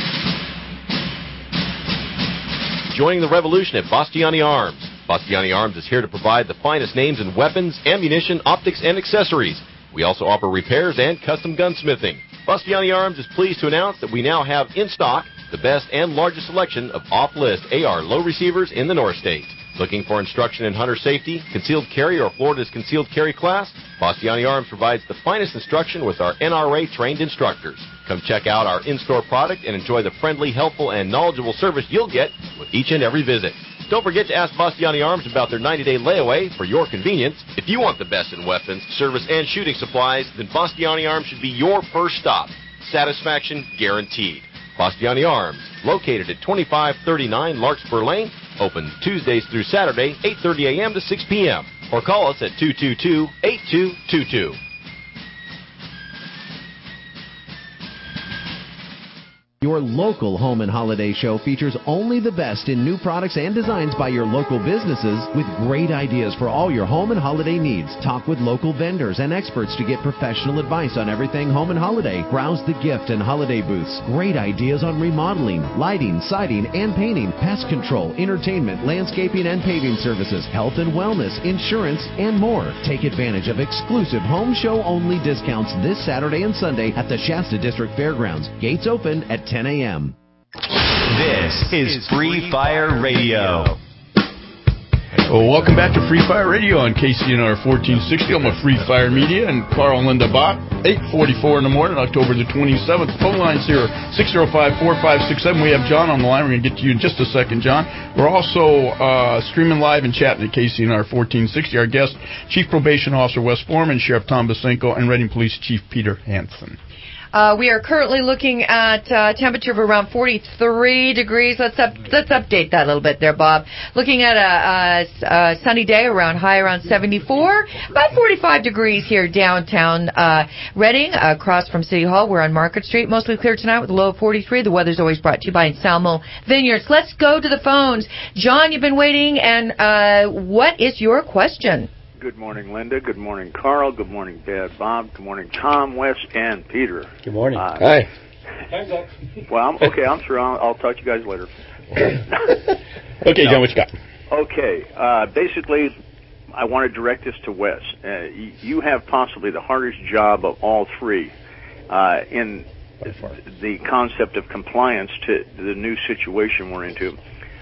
Joining the revolution at Bastiani Arms. Bastiani Arms is here to provide the finest names in weapons, ammunition, optics, and accessories. We also offer repairs and custom gunsmithing. Bastiani Arms is pleased to announce that we now have in stock the best and largest selection of off-list AR low receivers in the North State. Looking for instruction in hunter safety, concealed carry, or Florida's concealed carry class? Bastiani Arms provides the finest instruction with our NRA-trained instructors. Come check out our in-store product and enjoy the friendly, helpful, and knowledgeable service you'll get with each and every visit. Don't forget to ask Bastiani Arms about their 90-day layaway for your convenience. If you want the best in weapons, service, and shooting supplies, then Bastiani Arms should be your first stop. Satisfaction guaranteed. Bastiani Arms, located at 2539 Larkspur Lane, Open Tuesdays through Saturday, 8:30 a.m. to 6 p.m. Or call us at 222-8222. Your local home and holiday show features only the best in new products and designs by your local businesses with great ideas for all your home and holiday needs. Talk with local vendors and experts to get professional advice on everything home and holiday. Browse the gift and holiday booths. Great ideas on remodeling, lighting, siding, and painting, pest control, entertainment, landscaping and paving services, health and wellness, insurance, and more. Take advantage of exclusive home show only discounts this Saturday and Sunday at the Shasta District Fairgrounds. Gates open at 10 a.m. This is Free Fire Radio. Well, welcome back to Free Fire Radio on KCNR 1460. I'm with Free Fire Media and Carl and Linda Bott. 8:44 in the morning, October the 27th. Phone lines here, 605-4567. We have John on the line. We're going to get to you in just a second, John. We're also streaming live and chatting at KCNR 1460. Our guest, Chief Probation Officer Wes Foreman, Sheriff Tom Basenko, and Reading Police Chief Peter Hansen. We are currently looking at temperature of around 43 degrees. Let's update that a little bit there, Bob. Looking at a sunny day, high around 74, about 45 degrees here downtown Reading, across from City Hall. We're on Market Street, mostly clear tonight with a low of 43. The weather's always brought to you by Anselmo Vineyards. Let's go to the phones. John, you've been waiting, and what is your question? Good morning, Linda. Good morning, Carl. Good morning, Bob. Good morning, Tom, Wes, and Peter. Good morning. Hi. Well, I'm sure I'll talk to you guys later. Okay, John, what you got? Okay. Basically, I want to direct this to Wes. You have possibly the hardest job of all three in the concept of compliance to the new situation we're into.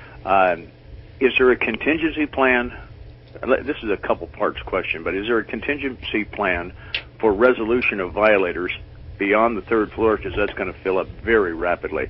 Is there a contingency plan? This is a couple parts question, but is there a contingency plan for resolution of violators beyond the third floor, because that's going to fill up very rapidly?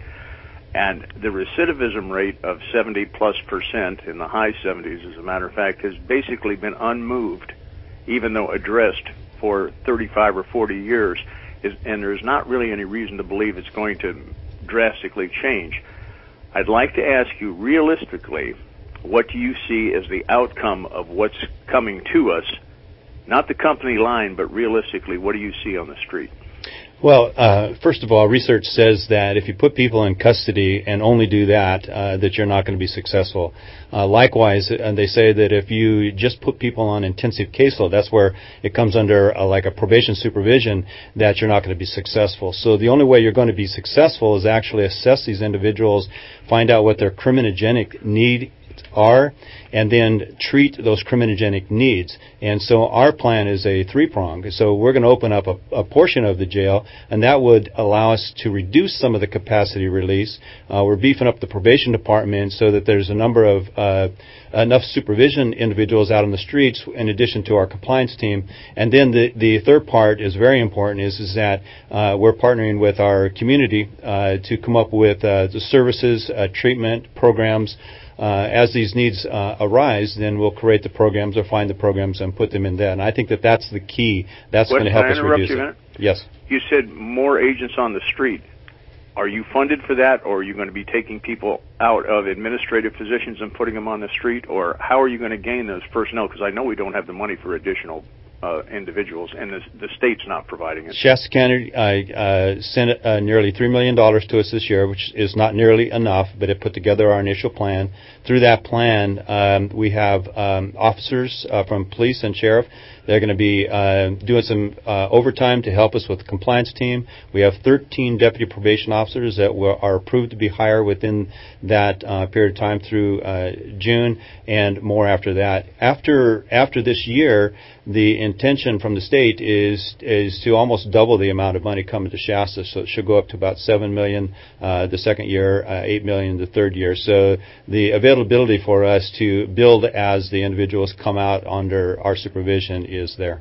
And the recidivism rate of 70+% in the high 70s, as a matter of fact, has basically been unmoved, even though addressed for 35 or 40 years, and there's not really any reason to believe it's going to drastically change. I'd like to ask you realistically, what do you see as the outcome of what's coming to us? Not the company line, but realistically, what do you see on the street? Well, first of all, research says that if you put people in custody and only do that, that you're not going to be successful. Likewise, they say that if you just put people on intensive caseload, that's where it comes under like a probation supervision, that you're not going to be successful. So the only way you're going to be successful is actually assess these individuals, find out what their criminogenic need are, and then treat those criminogenic needs. And so our plan is a three-pronged. So we're going to open up a portion of the jail, and that would allow us to reduce some of the capacity release. We're beefing up the probation department so that there's a number of enough supervision individuals out on the streets in addition to our compliance team. And then the third part is very important, is that we're partnering with our community to come up with the services, treatment programs. As these needs arise, then we'll create the programs or find the programs and put them in there. And I think that that's the key. That's going to help us reduce it. Yes. You said more agents on the street. Are you funded for that, or are you going to be taking people out of administrative positions and putting them on the street, or how are you going to gain those personnel? Because I know we don't have the money for additional individuals, and the state's not providing it. Shasta County sent nearly $3 million to us this year, which is not nearly enough, but it put together our initial plan. Through that plan, we have officers from police and sheriff. They're going to be doing some overtime to help us with the compliance team. We have 13 deputy probation officers that are approved to be hired within that period of time through June, and more after that. After this year, the intention from the state is to almost double the amount of money coming to Shasta, so it should go up to about $7 million the second year, $8 million the third year. So the availability for us to build as the individuals come out under our supervision is there.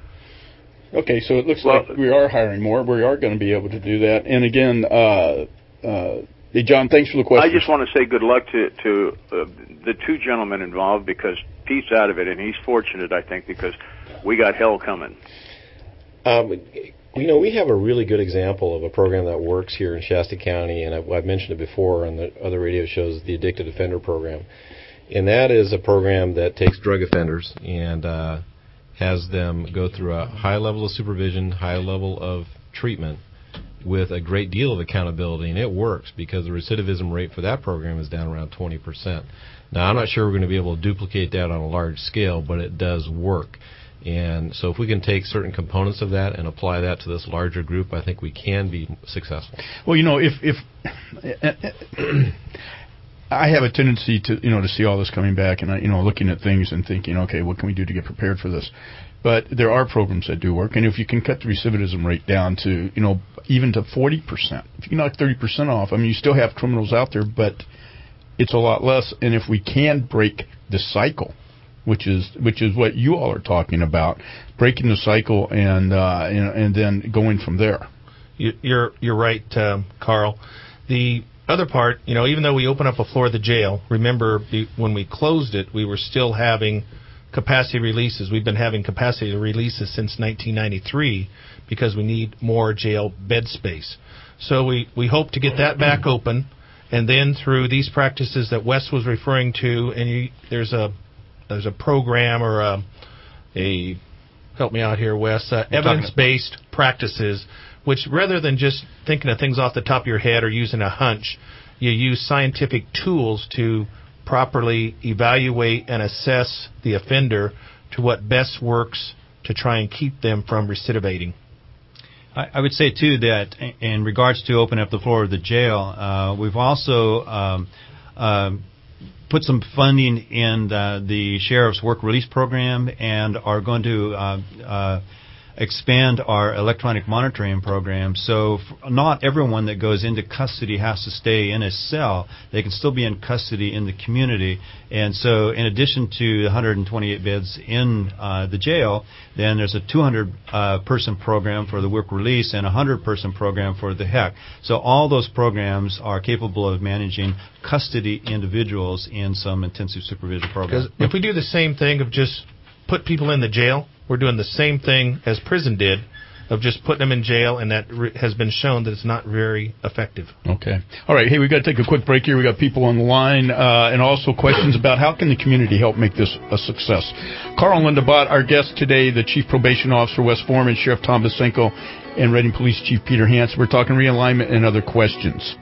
Okay, so it looks like we are hiring more. We are going to be able to do that. And again, John, thanks for the question. I just want to say good luck to the two gentlemen involved, because Pete's out of it, and he's fortunate, I think, because we got hell coming. We have a really good example of a program that works here in Shasta County, and I've mentioned it before on the other radio shows, the Addicted Offender Program. And that is a program that takes drug offenders and has them go through a high level of supervision, high level of treatment with a great deal of accountability. And it works because the recidivism rate for that program is down around 20%. Now, I'm not sure we're going to be able to duplicate that on a large scale, but it does work. And so if we can take certain components of that and apply that to this larger group, I think we can be successful. Well, if I have a tendency to see all this coming back and looking at things and thinking, okay, what can we do to get prepared for this? But there are programs that do work, and if you can cut the recidivism rate down to even to 40%, if you can knock 30% off, I mean, you still have criminals out there, but it's a lot less. And if we can break the cycle, which is what you all are talking about, breaking the cycle and then going from there. You're right, Carl. The other part, even though we open up a floor of the jail, remember when we closed it, we were still having capacity releases. We've been having capacity releases since 1993 because we need more jail bed space. So we hope to get that back open, and then through these practices that Wes was referring to, and there's a program or a help me out here, Wes, evidence-based practices, which rather than just thinking of things off the top of your head or using a hunch, you use scientific tools to properly evaluate and assess the offender to what best works to try and keep them from recidivating. I would say, too, that in regards to opening up the floor of the jail, we've also put some funding in the Sheriff's Work Release Program and are going to expand our electronic monitoring program. So not everyone that goes into custody has to stay in a cell. They can still be in custody in the community. And so in addition to the 128 beds in the jail, then there's a 200-person program for the work release and a 100-person program for the HEC. So all those programs are capable of managing custody individuals in some intensive supervision programs. Because if we do the same thing of just put people in the jail, we're doing the same thing as prison did, of just putting them in jail, and that has been shown that it's not very effective. Okay. All right. Hey, we've got to take a quick break here. We've got people on the line and also questions about how can the community help make this a success. Carl Lindebaugh, our guest today, the Chief Probation Officer, Wes Foreman, Sheriff Tom Basenko, and Reading Police Chief Peter Hansen. We're talking realignment and other questions.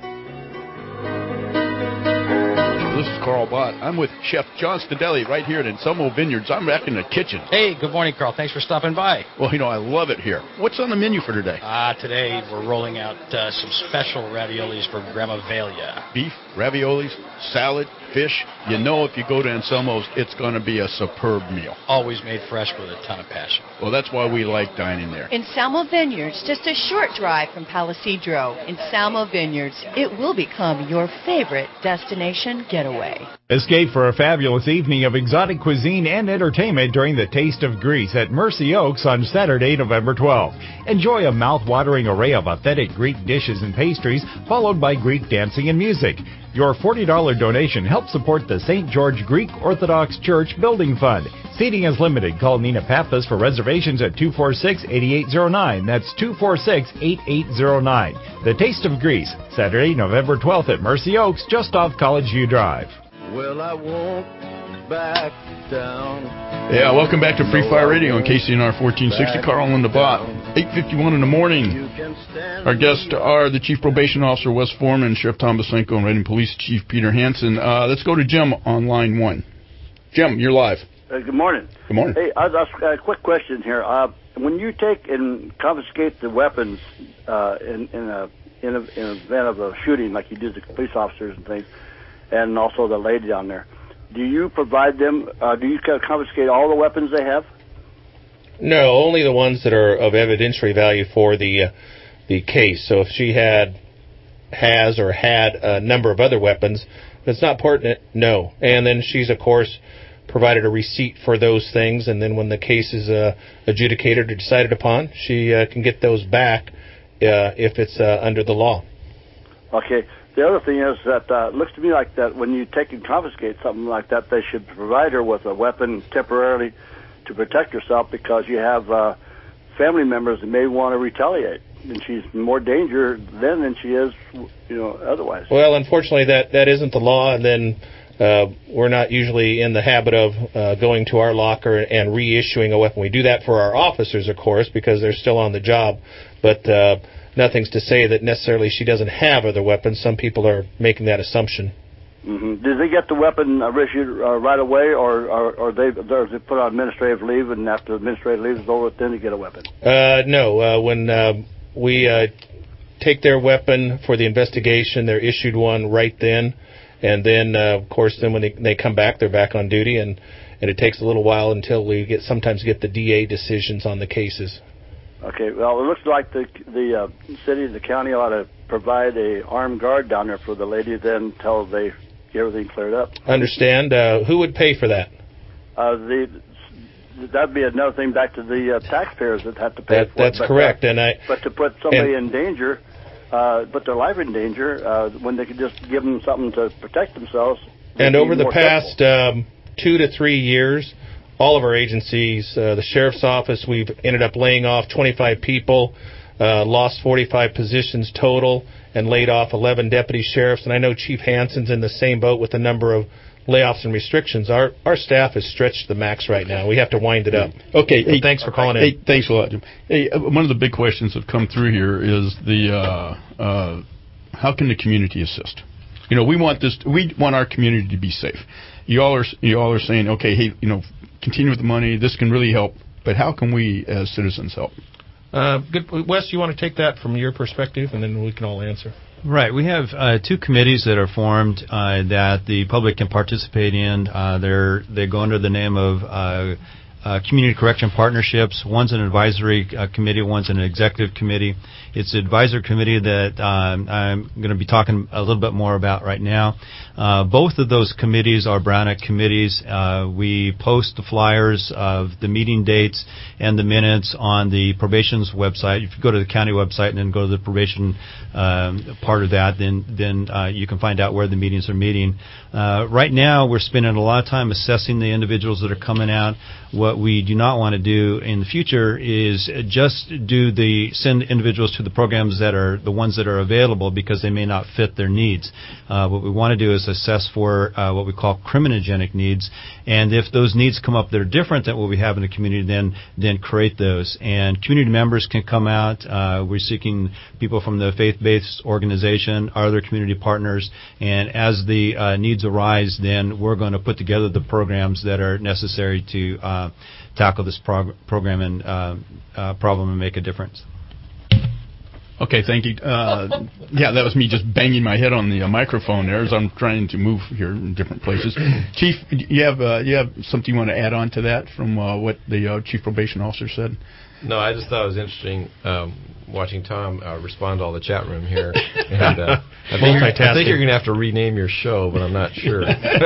This is Carl Bott. I'm with Chef John Stadelli right here at Anselmo Vineyards. I'm back in the kitchen. Hey, good morning, Carl. Thanks for stopping by. Well, I love it here. What's on the menu for today? Today we're rolling out some special raviolis for Grandma Velia. Beef, raviolis, salad, fish. If you go to Anselmo's, it's going to be a superb meal. Always made fresh with a ton of passion. Well, that's why we like dining there. Anselmo Vineyards, just a short drive from Palisadro. Anselmo Vineyards, it will become your favorite destination getaway. Escape for a fabulous evening of exotic cuisine and entertainment during the Taste of Greece at Mercy Oaks on Saturday, November 12th. Enjoy a mouth-watering array of authentic Greek dishes and pastries, followed by Greek dancing and music. Your $40 donation helps support the St. George Greek Orthodox Church Building Fund. Seating is limited. Call Nina Pappas for reservations at 246-8809. That's 246-8809. The Taste of Greece, Saturday, November 12th at Mercy Oaks, just off College View Drive. Well, I won't back down. Yeah, welcome back to Free Fire Radio on KCNR 1460. Carl Lindebaugh, 8:51 in the morning. Our guests are the Chief Probation Officer, Wes Foreman, Sheriff Tom Basenko, and Reading Police Chief Peter Hansen. Let's go to Jim on line one. Jim, you're live. Good morning. Good morning. Hey, I'll ask a quick question here. When you take and confiscate the weapons in an event of a shooting, like you did to police officers and things, and also the lady down there, do you provide them, do you confiscate all the weapons they have? No, only the ones that are of evidentiary value for the case. So if she has or had a number of other weapons, if it's not pertinent, no. And then she's, of course, provided a receipt for those things, and then when the case is adjudicated or decided upon, she can get those back if it's under the law. Okay. The other thing is that it looks to me like that when you take and confiscate something like that, they should provide her with a weapon temporarily to protect herself, because you have family members that may want to retaliate, and she's in more danger then than she is, otherwise. Well, unfortunately, that isn't the law, and then We're not usually in the habit of going to our locker and reissuing a weapon. We do that for our officers, of course, because they're still on the job, but nothing's to say that necessarily she doesn't have other weapons. Some people are making that assumption. Mm-hmm. Did they get the weapon issued right away, or they put on administrative leave, and after administrative leave is over, then they get a weapon? No. When we take their weapon for the investigation, they're issued one right then, and then, of course, then when they come back, they're back on duty, and it takes a little while until we sometimes get the DA decisions on the cases. Okay. Well, it looks like the city and the county ought to provide a armed guard down there for the lady then until they get everything cleared up. Understand. Who would pay for that? That'd be another thing back to the taxpayers that have to pay for it. That's correct. But to put somebody in danger, put their life in danger, when they could just give them something to protect themselves. And over the past 2 to 3 years, all of our agencies, the sheriff's office, we've ended up laying off 25 people, lost 45 positions total, and laid off 11 deputy sheriffs. And I know Chief Hansen's in the same boat with the number of layoffs and restrictions. Our staff is stretched to the max right now. We have to wind it up. Okay. Hey, thanks for calling in. Hey, thanks a lot, Jim. Hey, one of the big questions that have come through here is how can the community assist? You know, we want our community to be safe. You all are saying, okay, hey, continue with the money. This can really help. But how can we as citizens help? Good. Wes, you want to take that from your perspective, and then we can all answer. Right. We have 2 committees that are formed that the public can participate in. They go under the name of Community Correction Partnerships. One's an advisory committee, one's an executive committee. It's the advisory committee that I'm going to be talking a little bit more about right now. Both of those committees are Brown Act committees. We post the flyers of the meeting dates and the minutes on the probation's website. If you go to the county website and then go to the probation part of that, then you can find out where the meetings are meeting. Right now, we're spending a lot of time assessing the individuals that are coming out. What we do not want to do in the future is just send individuals to the programs that are the ones that are available because they may not fit their needs. What we want to do is assess for what we call criminogenic needs, and if those needs come up that are different than what we have in the community, then create those. And community members can come out. We're seeking people from the faith-based organization, our other community partners, and as the needs arise, then we're going to put together the programs that are necessary to tackle this program and problem and make a difference. Okay, thank you. Yeah, that was me just banging my head on the microphone there as I'm trying to move here in different places. Chief, you have something you want to add on to that from what the Chief Probation Officer said? No, I just thought it was interesting watching Tom respond to all the chat room here. And, I think you're going to have to rename your show, but I'm not sure.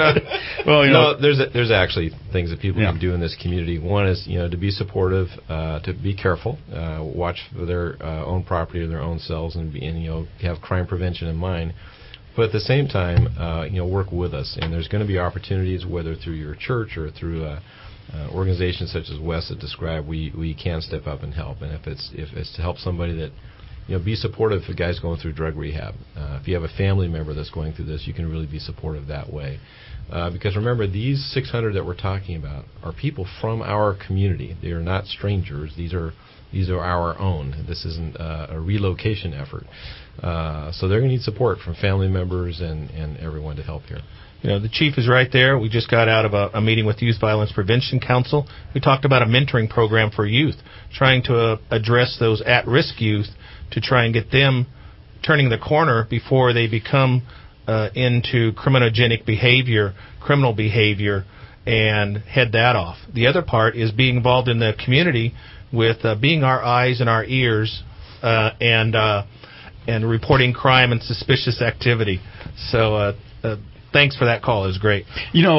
Well, there's actually things that people can do in this community. One is to be supportive, to be careful, watch for their own property or their own selves, and have crime prevention in mind. But at the same time, work with us. And there's going to be opportunities, whether through your church or through organizations such as Wes that describe, we can step up and help. And if it's to help somebody that, be supportive if a guy's going through drug rehab. If you have a family member that's going through this, you can really be supportive that way. Because remember, these 600 that we're talking about are people from our community. They are not strangers. These are our own. This isn't a relocation effort. So they're going to need support from family members and everyone to help here. The chief is right there. We just got out of a meeting with Youth Violence Prevention Council. We talked about a mentoring program for youth, trying to address those at-risk youth to try and get them turning the corner before they become into criminogenic behavior, criminal behavior, and head that off. The other part is being involved in the community with being our eyes and our ears and reporting crime and suspicious activity. So thanks for that call. It was great.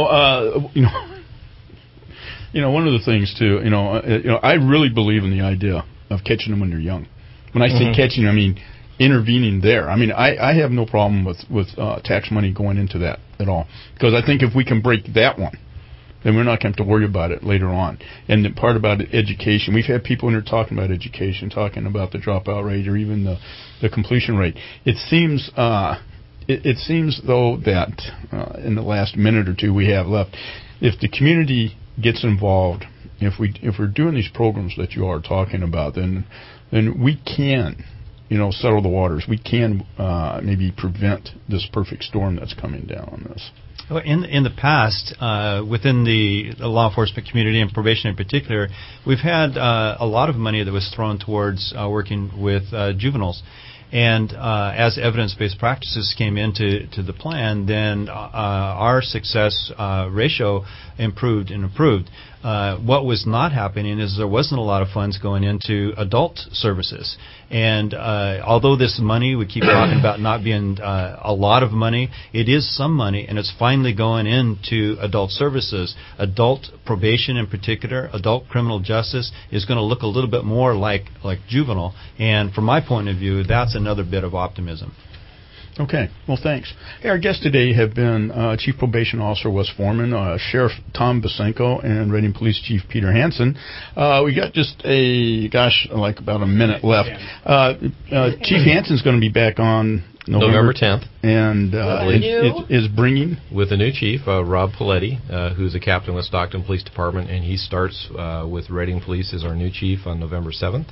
One of the things too, I really believe in the idea of catching them when they're young. When I say catching, I mean intervening there. I mean, I have no problem with tax money going into that at all, because I think if we can break that one, then we're not going to have to worry about it later on. And the part about education, we've had people when they're talking about education, talking about the dropout rate or even the completion rate. It seems It seems, though, that in the last minute or two we have left, if the community gets involved, if we're doing these programs that you are talking about, then we can, settle the waters. We can maybe prevent this perfect storm that's coming down on this. Well, in the past, within the law enforcement community and probation in particular, we've had a lot of money that was thrown towards working with juveniles. And as evidence-based practices came into the plan, then our success ratio improved and improved. What was not happening is there wasn't a lot of funds going into adult services. And although this money, we keep talking about not being a lot of money, it is some money, and it's finally going into adult services. Adult probation in particular, adult criminal justice is going to look a little bit more like juvenile. And from my point of view, that's another bit of optimism. Okay. Well, thanks. Hey, our guests today have been Chief Probation Officer Wes Foreman, Sheriff Tom Basenko, and Reading Police Chief Peter Hansen. We got just about a minute left. Chief Hansen's going to be back on November 10th. And is bringing? With a new chief, Rob Paletti, who's a captain with Stockton Police Department, and he starts with Reading Police as our new chief on November 7th.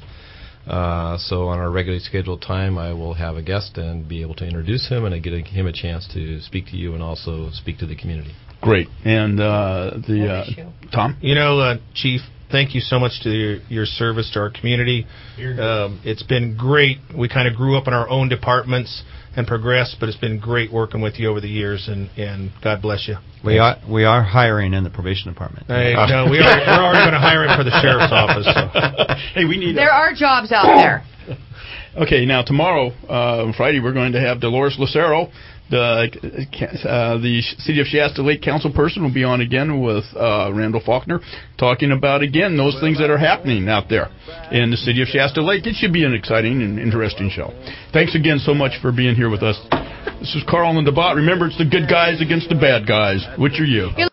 So on our regularly scheduled time, I will have a guest and be able to introduce him and get him a chance to speak to you and also speak to the community. Great. And Tom? Chief, thank you so much to your service to our community. It's been great. We kind of grew up in our own departments and progressed, but it's been great working with you over the years, and God bless you. We are hiring in the probation department. We're already going to hire him for the sheriff's office. So. Hey, we need. There are jobs out there. Okay, now tomorrow, Friday, we're going to have Dolores Lucero. The City of Shasta Lake council person will be on again with Randall Faulkner, talking about, again, those things that are happening out there in the City of Shasta Lake. It should be an exciting and interesting show. Thanks again so much for being here with us. This is Carl and the Bot. Remember, it's the good guys against the bad guys. Which are you?